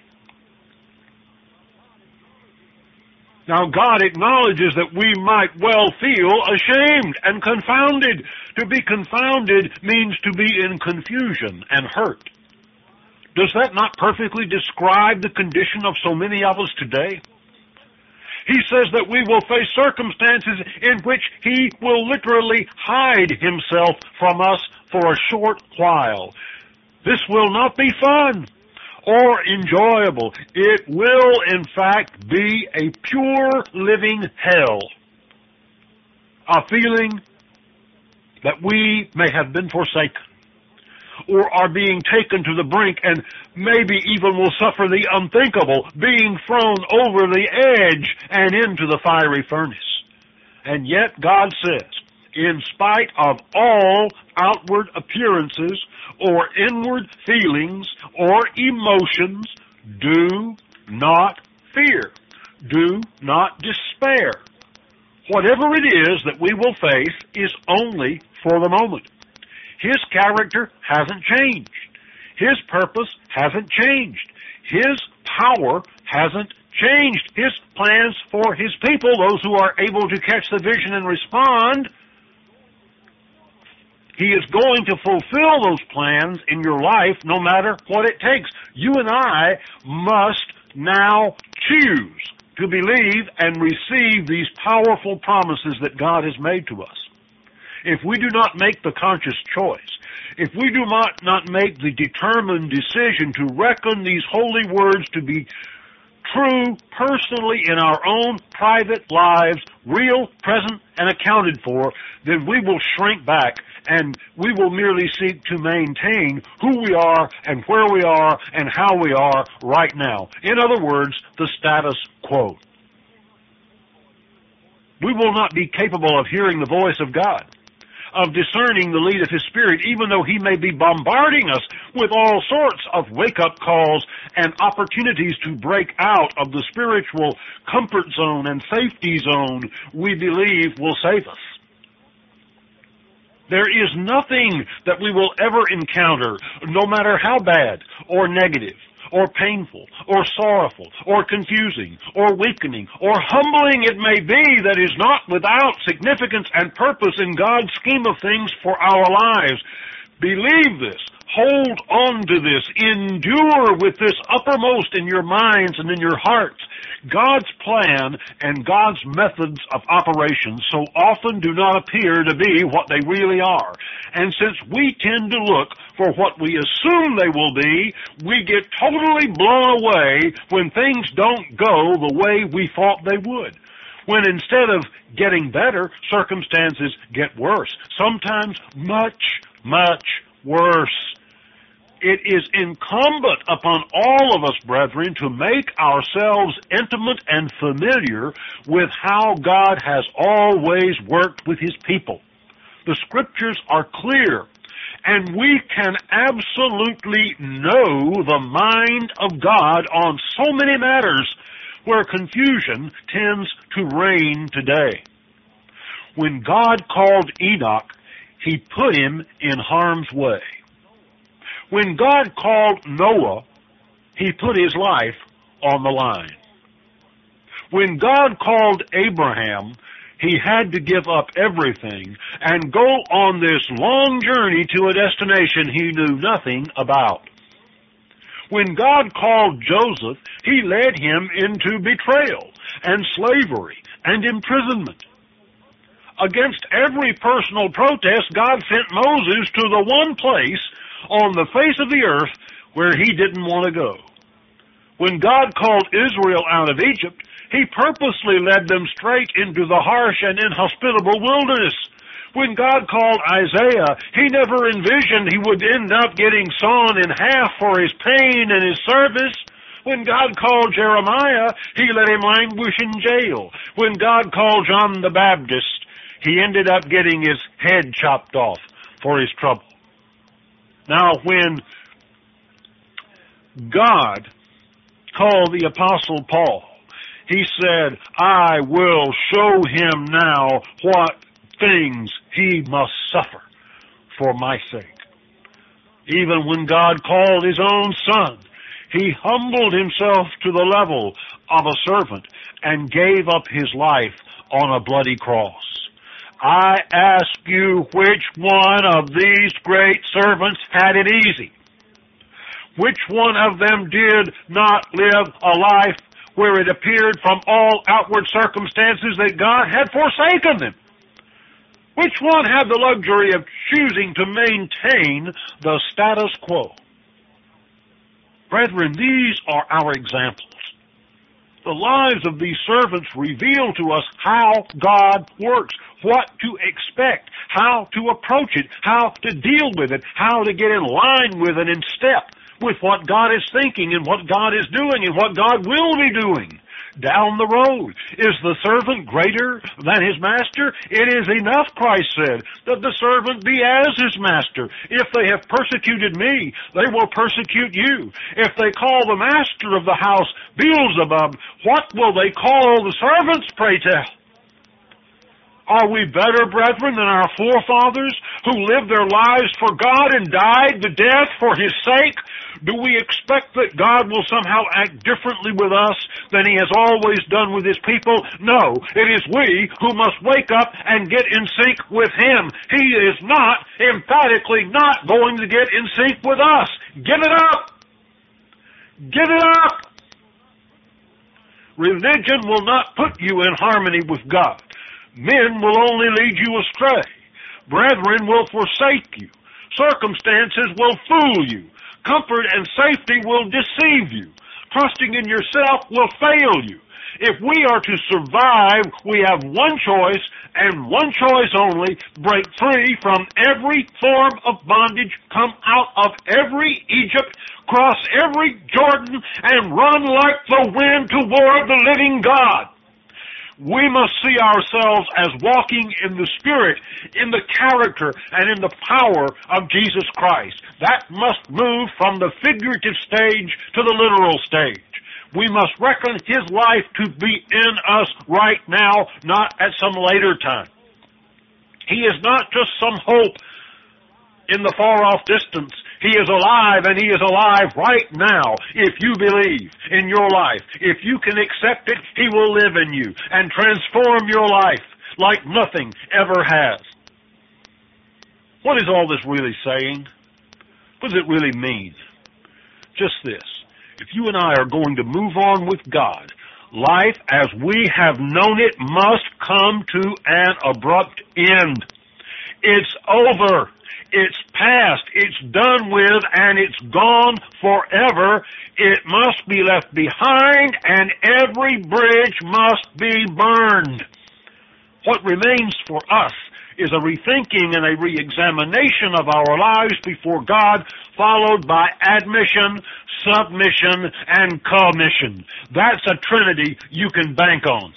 Now, God acknowledges that we might well feel ashamed and confounded. To be confounded means to be in confusion and hurt. Does that not perfectly describe the condition of so many of us today? He says that we will face circumstances in which He will literally hide Himself from us for a short while. This will not be fun or enjoyable. It will, in fact, be a pure living hell. A feeling that we may have been forsaken, or are being taken to the brink, and maybe even will suffer the unthinkable, being thrown over the edge and into the fiery furnace. And yet God says, in spite of all outward appearances or inward feelings or emotions, do not fear. Do not despair. Whatever it is that we will face is only for the moment. His character hasn't changed. His purpose hasn't changed. His power hasn't changed. His plans for His people, those who are able to catch the vision and respond, He is going to fulfill those plans in your life no matter what it takes. You and I must now choose to believe and receive these powerful promises that God has made to us. If we do not make the conscious choice, if we do not, not make the determined decision to reckon these holy words to be true personally in our own private lives, real, present, and accounted for, then we will shrink back and we will merely seek to maintain who we are and where we are and how we are right now. In other words, the status quo. We will not be capable of hearing the voice of God, of discerning the lead of His Spirit, even though He may be bombarding us with all sorts of wake-up calls and opportunities to break out of the spiritual comfort zone and safety zone we believe will save us. There is nothing that we will ever encounter, no matter how bad or negative or painful or sorrowful or confusing or weakening or humbling it may be, that is not without significance and purpose in God's scheme of things for our lives. Believe this. Hold on to this. Endure with this uppermost in your minds and in your hearts. God's plan and God's methods of operation so often do not appear to be what they really are. And since we tend to look for what we assume they will be, we get totally blown away when things don't go the way we thought they would. When instead of getting better, circumstances get worse. Sometimes much, much worse. It is incumbent upon all of us, brethren, to make ourselves intimate and familiar with how God has always worked with His people. The Scriptures are clear, and we can absolutely know the mind of God on so many matters where confusion tends to reign today. When God called Enoch, He put him in harm's way. When God called Noah, He put his life on the line. When God called Abraham, he had to give up everything and go on this long journey to a destination he knew nothing about. When God called Joseph, He led him into betrayal and slavery and imprisonment. Against every personal protest, God sent Moses to the one place on the face of the earth where he didn't want to go. When God called Israel out of Egypt, He purposely led them straight into the harsh and inhospitable wilderness. When God called Isaiah, He never envisioned he would end up getting sawn in half for his pain and his service. When God called Jeremiah, He let him languish in jail. When God called John the Baptist, he ended up getting his head chopped off for his trouble. Now, when God called the Apostle Paul, He said, I will show him now what things he must suffer for my sake. Even when God called His own Son, He humbled Himself to the level of a servant and gave up His life on a bloody cross. I ask you, which one of these great servants had it easy? Which one of them did not live a life where it appeared from all outward circumstances that God had forsaken them? Which one had the luxury of choosing to maintain the status quo. Brethren, these are our examples. The lives of these servants reveal to us how God works, what to expect, how to approach it, how to deal with it, how to get in line with and in step with what God is thinking and what God is doing and what God will be doing down the road. Is the servant greater than his master? It is enough, Christ said, that the servant be as his master. If they have persecuted me, they will persecute you. If they call the master of the house Beelzebub, what will they call the servants, pray tell? Are we better, brethren, than our forefathers who lived their lives for God and died the death for His sake? Do we expect that God will somehow act differently with us than He has always done with His people? No, it is we who must wake up and get in sync with Him. He is not, emphatically not going to get in sync with us. Give it up! Give it up! Religion will not put you in harmony with God. Men will only lead you astray. Brethren will forsake you. Circumstances will fool you. Comfort and safety will deceive you. Trusting in yourself will fail you. If we are to survive, we have one choice, and one choice only: break free from every form of bondage, come out of every Egypt, cross every Jordan, and run like the wind toward the living God. We must see ourselves as walking in the Spirit, in the character, and in the power of Jesus Christ. That must move from the figurative stage to the literal stage. We must reckon His life to be in us right now, not at some later time. He is not just some hope in the far-off distance. He is alive, and He is alive right now. If you believe in your life, if you can accept it, He will live in you and transform your life like nothing ever has. What is all this really saying? What does it really mean? Just this. If you and I are going to move on with God, life as we have known it must come to an abrupt end. It's over. It's past, it's done with, and it's gone forever. It must be left behind, and every bridge must be burned. What remains for us is a rethinking and a re-examination of our lives before God, followed by admission, submission, and commission. That's a trinity you can bank on.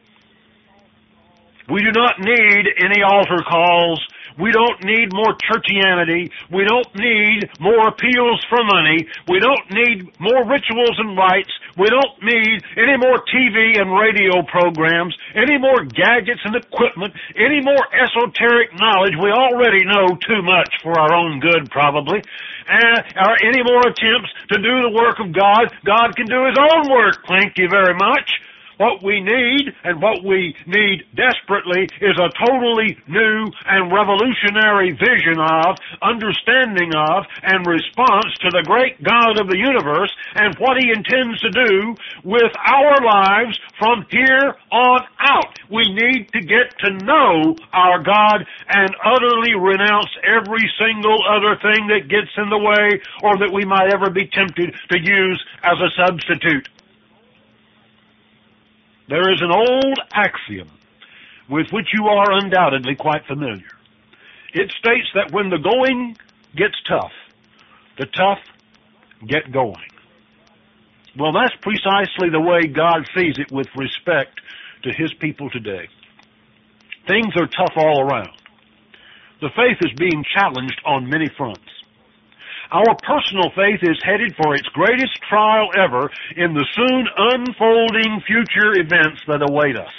We do not need any altar calls. We don't need more churchianity. We don't need more appeals for money. We don't need more rituals and rites. We don't need any more T V and radio programs, any more gadgets and equipment, any more esoteric knowledge. We already know too much for our own good, probably. And, or any more attempts to do the work of God. God can do His own work. Thank you very much. What we need, and what we need desperately, is a totally new and revolutionary vision of, understanding of, and response to the great God of the universe and what He intends to do with our lives from here on out. We need to get to know our God and utterly renounce every single other thing that gets in the way or that we might ever be tempted to use as a substitute. There is an old axiom with which you are undoubtedly quite familiar. It states that when the going gets tough, the tough get going. Well, that's precisely the way God sees it with respect to His people today. Things are tough all around. The faith is being challenged on many fronts. Our personal faith is headed for its greatest trial ever in the soon unfolding future events that await us.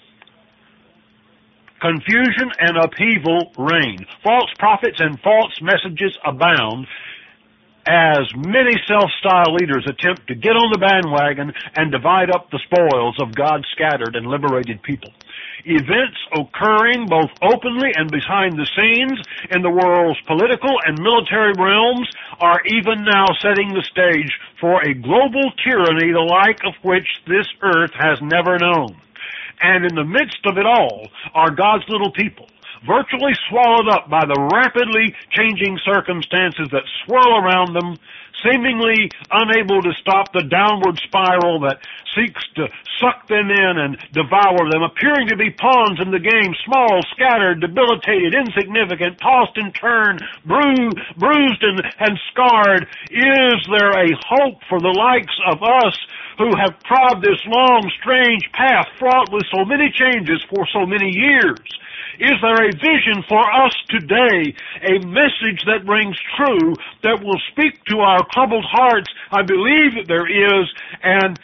Confusion and upheaval reign. False prophets and false messages abound as many self-styled leaders attempt to get on the bandwagon and divide up the spoils of God's scattered and liberated people. Events occurring both openly and behind the scenes in the world's political and military realms are even now setting the stage for a global tyranny the like of which this earth has never known. And in the midst of it all are God's little people, virtually swallowed up by the rapidly changing circumstances that swirl around them, seemingly unable to stop the downward spiral that seeks to suck them in and devour them, appearing to be pawns in the game, small, scattered, debilitated, insignificant, tossed and turned, bruised, bruised and, and scarred. Is there a hope for the likes of us who have trod this long, strange path fraught with so many changes for so many years? Is there a vision for us today, a message that rings true, that will speak to our troubled hearts? I believe that there is, and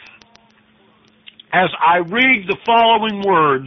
as I read the following words,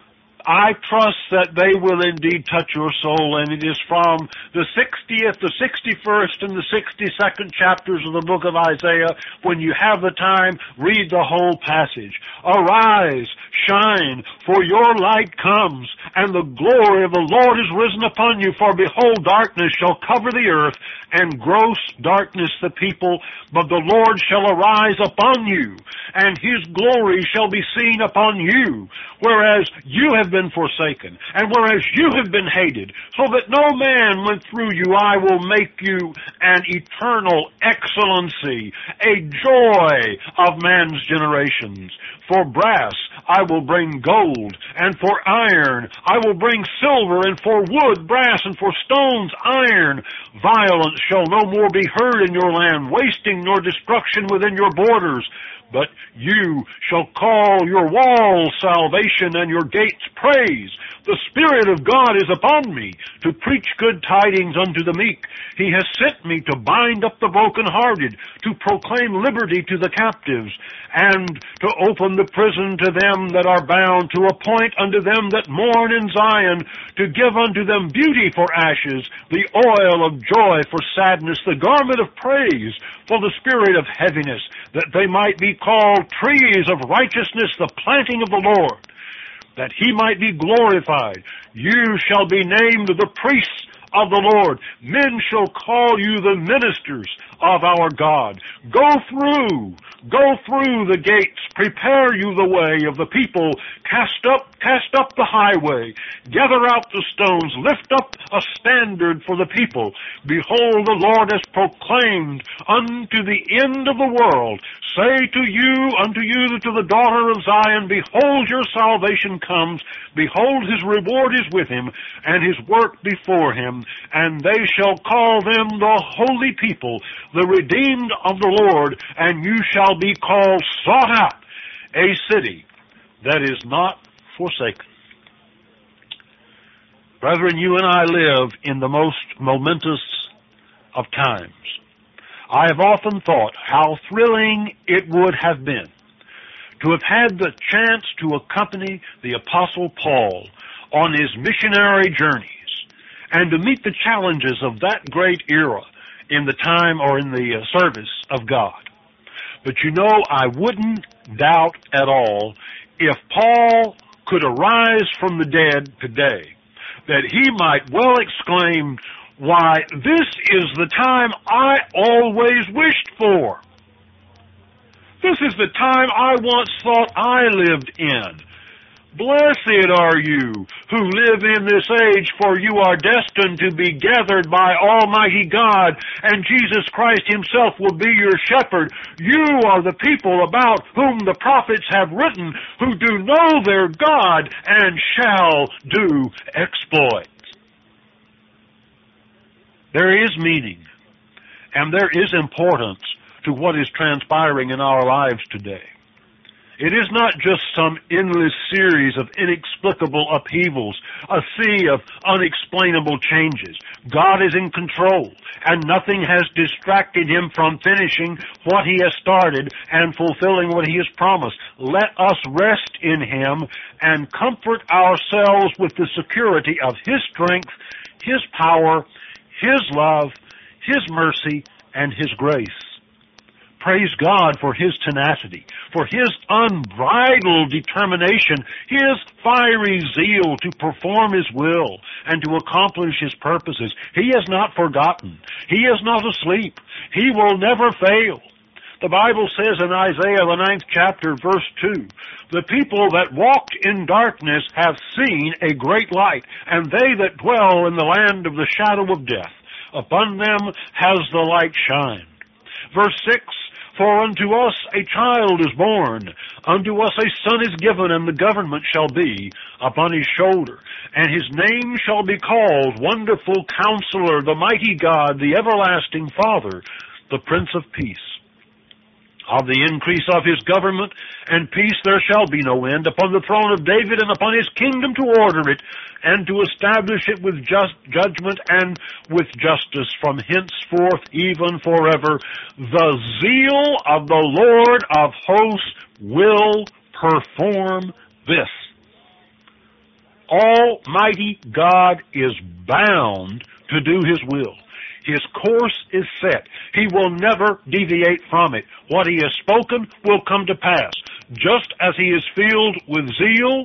I trust that they will indeed touch your soul, and it is from the sixtieth, the sixty-first, and the sixty-second chapters of the book of Isaiah. When you have the time, read the whole passage. Arise, shine, for your light comes, and the glory of the Lord is risen upon you. For behold, darkness shall cover the earth, and gross darkness the people, but the Lord shall arise upon you, and his glory shall be seen upon you. Whereas you have been forsaken, and whereas you have been hated, so that no man went through you, I will make you an eternal excellency, a joy of man's generations. For brass I will bring gold, and for iron I will bring silver, and for wood brass, and for stones iron. Violence shall no more be heard in your land, wasting nor destruction within your borders. But you shall call your walls salvation and your gates praise. The Spirit of God is upon me to preach good tidings unto the meek. He has sent me to bind up the brokenhearted, to proclaim liberty to the captives, and to open the prison to them that are bound, to appoint unto them that mourn in Zion, to give unto them beauty for ashes, the oil of joy for sadness, the garment of praise for the spirit of heaviness, that they might be called trees of righteousness, the planting of the Lord, that he might be glorified. You shall be named the priests of the Lord. Men shall call you the ministers of our God. Go through, go through the gates, prepare you the way of the people, cast up, cast up the highway, gather out the stones, lift up a standard for the people. Behold, the Lord has proclaimed unto the end of the world, say to you, unto you, to the daughter of Zion, behold, your salvation comes, behold, his reward is with him, and his work before him, and they shall call them the holy people, the redeemed of the Lord, and you shall be called sought out, a city that is not forsaken. Brethren, you and I live in the most momentous of times. I have often thought how thrilling it would have been to have had the chance to accompany the Apostle Paul on his missionary journeys and to meet the challenges of that great era in the time or in the uh, service of God. But you know, I wouldn't doubt at all if Paul could arise from the dead today, that he might well exclaim, why, this is the time I always wished for. This is the time I once thought I lived in. Blessed are you who live in this age, for you are destined to be gathered by Almighty God, and Jesus Christ himself will be your shepherd. You are the people about whom the prophets have written, who do know their God and shall do exploits. There is meaning, and there is importance to what is transpiring in our lives today. It is not just some endless series of inexplicable upheavals, a sea of unexplainable changes. God is in control, and nothing has distracted him from finishing what he has started and fulfilling what he has promised. Let us rest in him and comfort ourselves with the security of his strength, his power, his love, his mercy, and his grace. Praise God for his tenacity, for his unbridled determination, his fiery zeal to perform his will and to accomplish his purposes. He has not forgotten. He is not asleep. He will never fail. The Bible says in Isaiah, the ninth chapter, verse two, the people that walked in darkness have seen a great light, and they that dwell in the land of the shadow of death, upon them has the light shined. Verse six, for unto us a child is born, unto us a son is given, and the government shall be upon his shoulder. And his name shall be called Wonderful Counselor, the Mighty God, the Everlasting Father, the Prince of Peace. Of the increase of his government and peace there shall be no end, upon the throne of David and upon his kingdom, to order it and to establish it with just judgment and with justice from henceforth even forever. The zeal of the Lord of hosts will perform this. Almighty God is bound to do his will. His course is set. He will never deviate from it. What he has spoken will come to pass. Just as he is filled with zeal,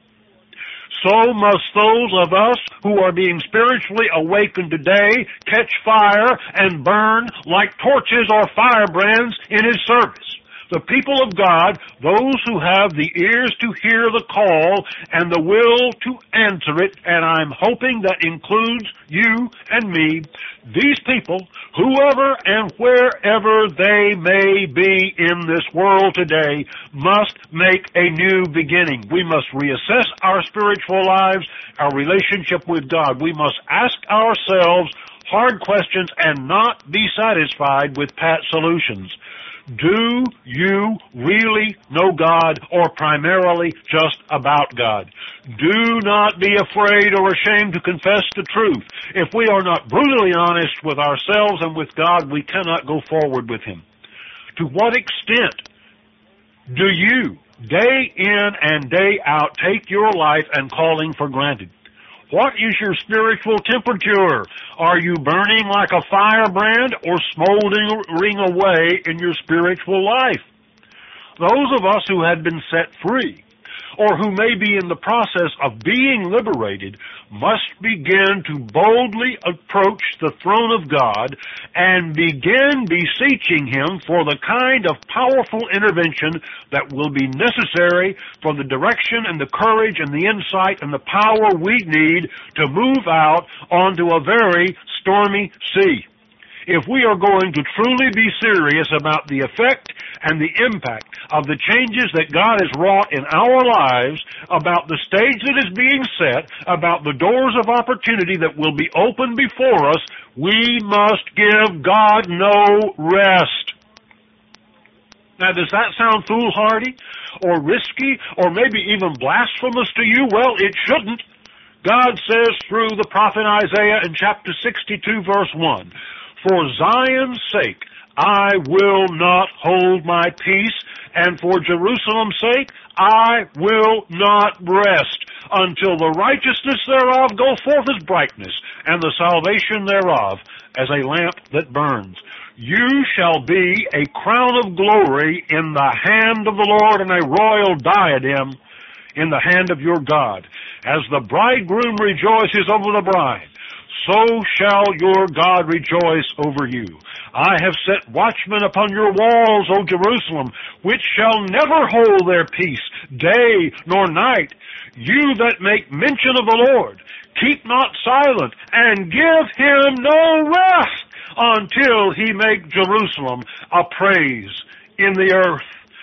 so must those of us who are being spiritually awakened today catch fire and burn like torches or firebrands in his service. The people of God, those who have the ears to hear the call and the will to answer it, and I'm hoping that includes you and me, these people, whoever and wherever they may be in this world today, must make a new beginning. We must reassess our spiritual lives, our relationship with God. We must ask ourselves hard questions and not be satisfied with pat solutions. Do you really know God, or primarily just about God? Do not be afraid or ashamed to confess the truth. If we are not brutally honest with ourselves and with God, we cannot go forward with Him. To what extent do you, day in and day out, take your life and calling for granted? What is your spiritual temperature? Are you burning like a firebrand or smoldering away in your spiritual life? Those of us who had been set free, or who may be in the process of being liberated, must begin to boldly approach the throne of God and begin beseeching Him for the kind of powerful intervention that will be necessary for the direction and the courage and the insight and the power we need to move out onto a very stormy sea. If we are going to truly be serious about the effect and the impact of the changes that God has wrought in our lives, about the stage that is being set, about the doors of opportunity that will be opened before us, we must give God no rest. Now, does that sound foolhardy or risky or maybe even blasphemous to you? Well, it shouldn't. God says through the prophet Isaiah in chapter sixty-two, verse one, for Zion's sake, I will not hold my peace, and for Jerusalem's sake, I will not rest, until the righteousness thereof go forth as brightness, and the salvation thereof as a lamp that burns. You shall be a crown of glory in the hand of the Lord, and a royal diadem in the hand of your God. As the bridegroom rejoices over the bride, so shall your God rejoice over you. I have set watchmen upon your walls, O Jerusalem, which shall never hold their peace, day nor night. You that make mention of the Lord, keep not silent, and give Him no rest, until He make Jerusalem a praise in the earth.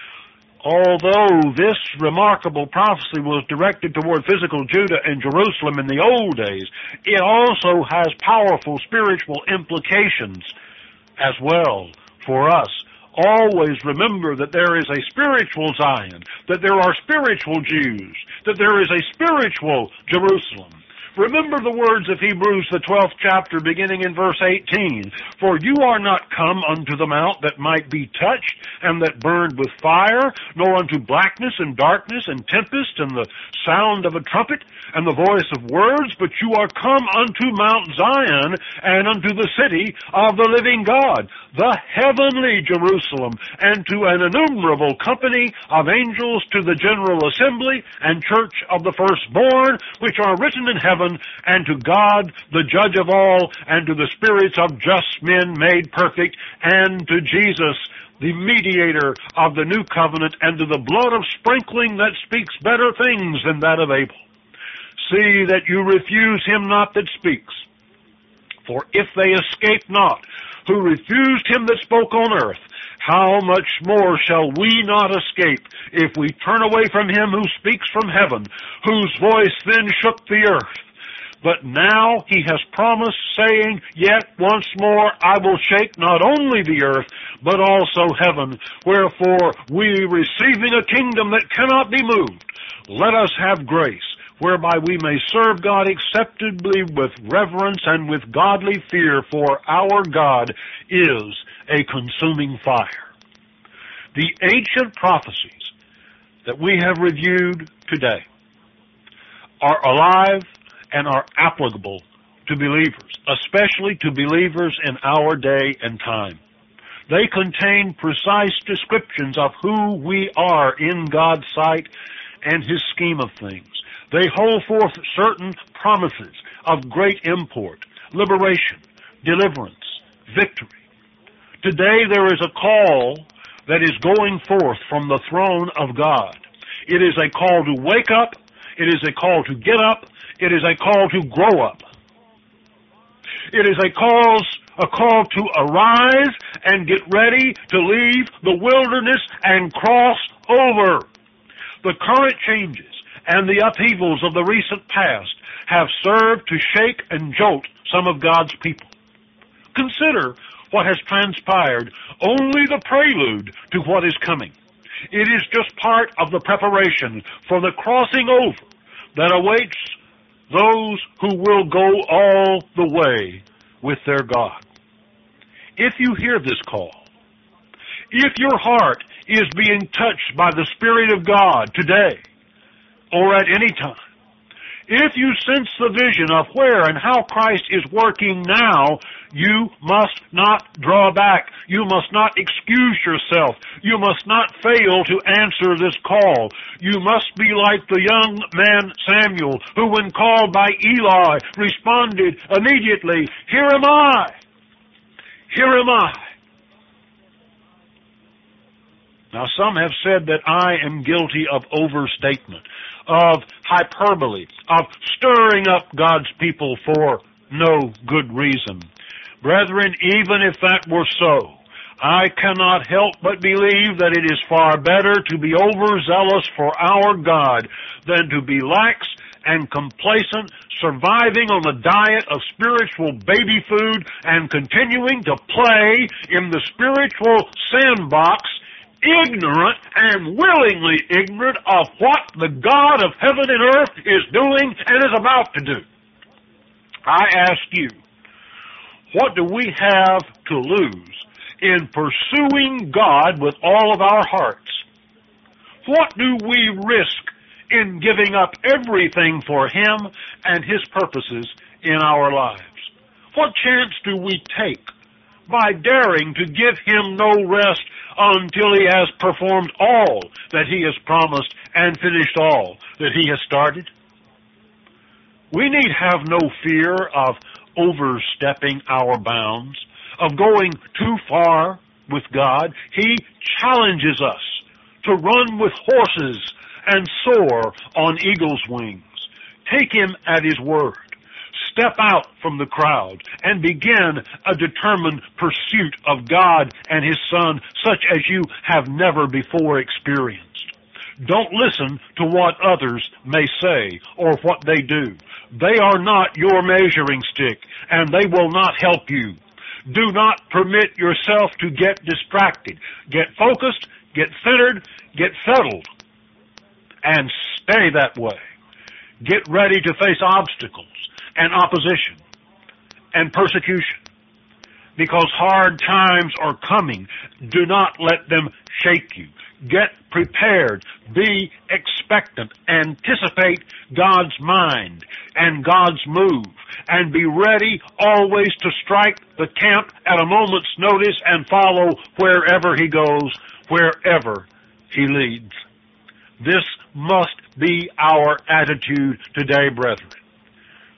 Although this remarkable prophecy was directed toward physical Judah and Jerusalem in the old days, it also has powerful spiritual implications as well for us. Always remember that there is a spiritual Zion, that there are spiritual Jews, that there is a spiritual Jerusalem. Remember the words of Hebrews, the twelfth chapter, beginning in verse eighteen. For you are not come unto the mount that might be touched, and that burned with fire, nor unto blackness and darkness and tempest, and the sound of a trumpet, and the voice of words, but you are come unto Mount Zion, and unto the city of the living God, the heavenly Jerusalem, and to an innumerable company of angels, to the general assembly and church of the firstborn, which are written in heaven, and to God, the judge of all, and to the spirits of just men made perfect, and to Jesus, the mediator of the new covenant, and to the blood of sprinkling that speaks better things than that of Abel. See that you refuse him not that speaks. For if they escape not, who refused him that spoke on earth, how much more shall we not escape if we turn away from him who speaks from heaven, whose voice then shook the earth? But now he has promised, saying, Yet once more I will shake not only the earth, but also heaven. Wherefore we, receiving a kingdom that cannot be moved, let us have grace, whereby we may serve God acceptably with reverence and with godly fear, for our God is a consuming fire. The ancient prophecies that we have reviewed today are alive and are applicable to believers, especially to believers in our day and time. They contain precise descriptions of who we are in God's sight and His scheme of things. They hold forth certain promises of great import: liberation, deliverance, victory. Today there is a call that is going forth from the throne of God. It is a call to wake up. It is a call to get up. It is a call to grow up. It is a call, a call to arise and get ready to leave the wilderness and cross over. The current changes and the upheavals of the recent past have served to shake and jolt some of God's people. Consider what has transpired, only the prelude to what is coming. It is just part of the preparation for the crossing over that awaits those who will go all the way with their God. If you hear this call, if your heart is being touched by the Spirit of God today or at any time, if you sense the vision of where and how Christ is working now, you must not draw back. You must not excuse yourself. You must not fail to answer this call. You must be like the young man Samuel, who when called by Eli responded immediately, "Here am I! Here am I!" Now, some have said that I am guilty of overstatement, of hyperbole, of stirring up God's people for no good reason. Brethren, even if that were so, I cannot help but believe that it is far better to be overzealous for our God than to be lax and complacent, surviving on the diet of spiritual baby food and continuing to play in the spiritual sandbox, ignorant and willingly ignorant of what the God of heaven and earth is doing and is about to do. I ask you, what do we have to lose in pursuing God with all of our hearts? What do we risk in giving up everything for Him and His purposes in our lives? What chance do we take by daring to give Him no rest until He has performed all that He has promised and finished all that He has started? We need have no fear of overstepping our bounds, of going too far with God. He challenges us to run with horses and soar on eagle's wings. Take Him at His word. Step out from the crowd and begin a determined pursuit of God and His Son, such as you have never before experienced. Don't listen to what others may say or what they do. They are not your measuring stick, and they will not help you. Do not permit yourself to get distracted. Get focused, get centered, get settled, and stay that way. Get ready to face obstacles and opposition and persecution, because hard times are coming. Do not let them shake you. Get prepared. Be expectant. Anticipate God's mind and God's move, and be ready always to strike the camp at a moment's notice and follow wherever He goes, wherever He leads. This must be our attitude today, brethren.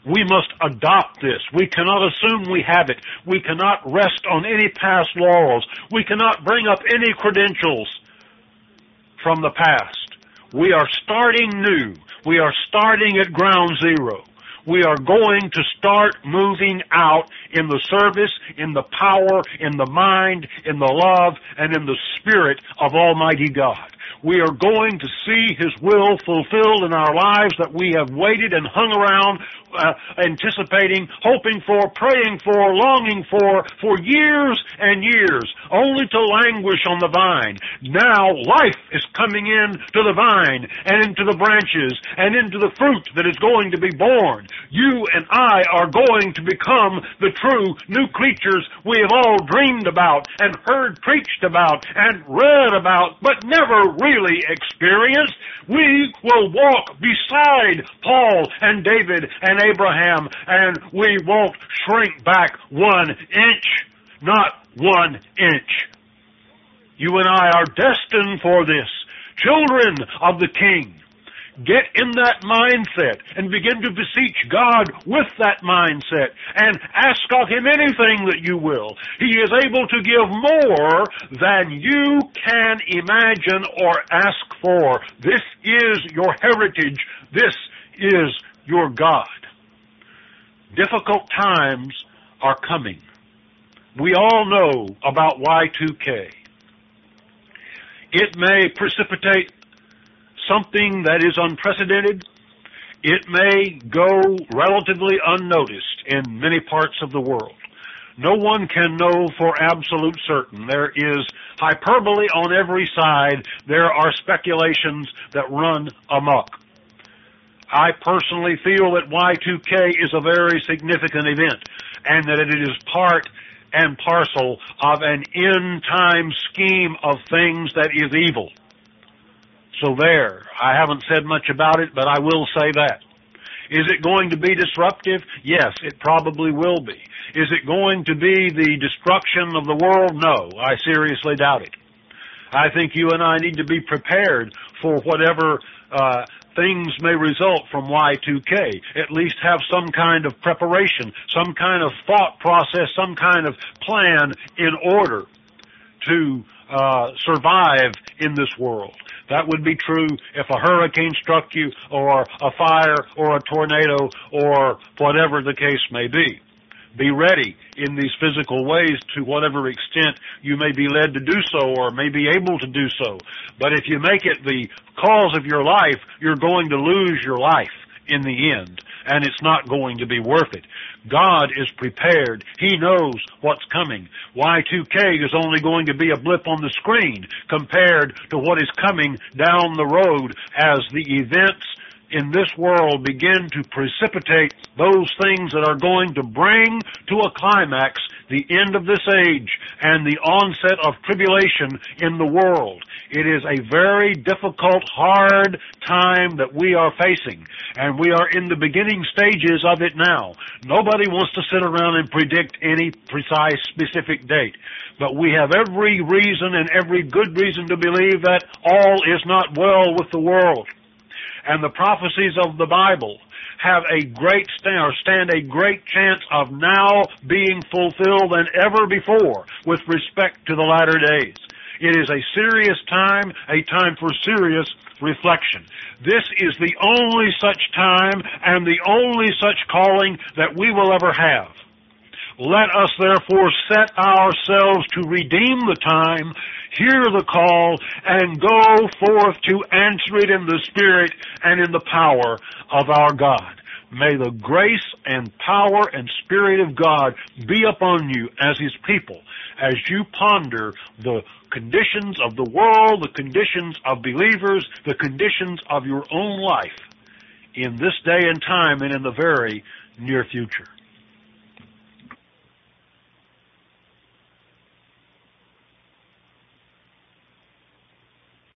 We must adopt this. We cannot assume we have it. We cannot rest on any past laurels. We cannot bring up any credentials from the past. We are starting new. We are starting at ground zero. We are going to start moving out in the service, in the power, in the mind, in the love, and in the spirit of Almighty God. We are going to see His will fulfilled in our lives that we have waited and hung around, uh, anticipating, hoping for, praying for, longing for, for years and years, only to languish on the vine. Now life is coming in to the vine and into the branches and into the fruit that is going to be born. You and I are going to become the true new creatures we have all dreamed about and heard preached about and read about, but never really experienced. We will walk beside Paul and David and Abraham, and we won't shrink back one inch, not one inch. You and I are destined for this. Children of the King, get in that mindset and begin to beseech God with that mindset and ask of Him anything that you will. He is able to give more than you can imagine or ask for. This is your heritage. This is your God. Difficult times are coming. We all know about Y two K. It may precipitate something that is unprecedented. It may go relatively unnoticed in many parts of the world. No one can know for absolute certain. There is hyperbole on every side. There are speculations that run amok. I personally feel that Y two K is a very significant event and that it is part and parcel of an end-time scheme of things that is evil. So there, I haven't said much about it, but I will say that. Is it going to be disruptive? Yes, it probably will be. Is it going to be the destruction of the world? No, I seriously doubt it. I think you and I need to be prepared for whatever uh, things may result from Y two K. At least have some kind of preparation, some kind of thought process, some kind of plan in order to uh, survive in this world. That would be true if a hurricane struck you, or a fire, or a tornado, or whatever the case may be. Be ready in these physical ways to whatever extent you may be led to do so or may be able to do so. But if you make it the cause of your life, you're going to lose your life in the end, and it's not going to be worth it. God is prepared. He knows what's coming. Y two K is only going to be a blip on the screen compared to what is coming down the road as the events in this world begin to precipitate those things that are going to bring to a climax the end of this age and the onset of tribulation in the world. It is a very difficult, hard time that we are facing, and we are in the beginning stages of it now. Nobody wants to sit around and predict any precise, specific date, but we have every reason and every good reason to believe that all is not well with the world. And the prophecies of the Bible have a great stand, or stand a great chance of now being fulfilled than ever before with respect to the latter days. It is a serious time, a time for serious reflection. This is the only such time and the only such calling that we will ever have. Let us therefore set ourselves to redeem the time, hear the call, and go forth to answer it in the Spirit and in the power of our God. May the grace and power and Spirit of God be upon you as His people, as you ponder the conditions of the world, the conditions of believers, the conditions of your own life in this day and time and in the very near future.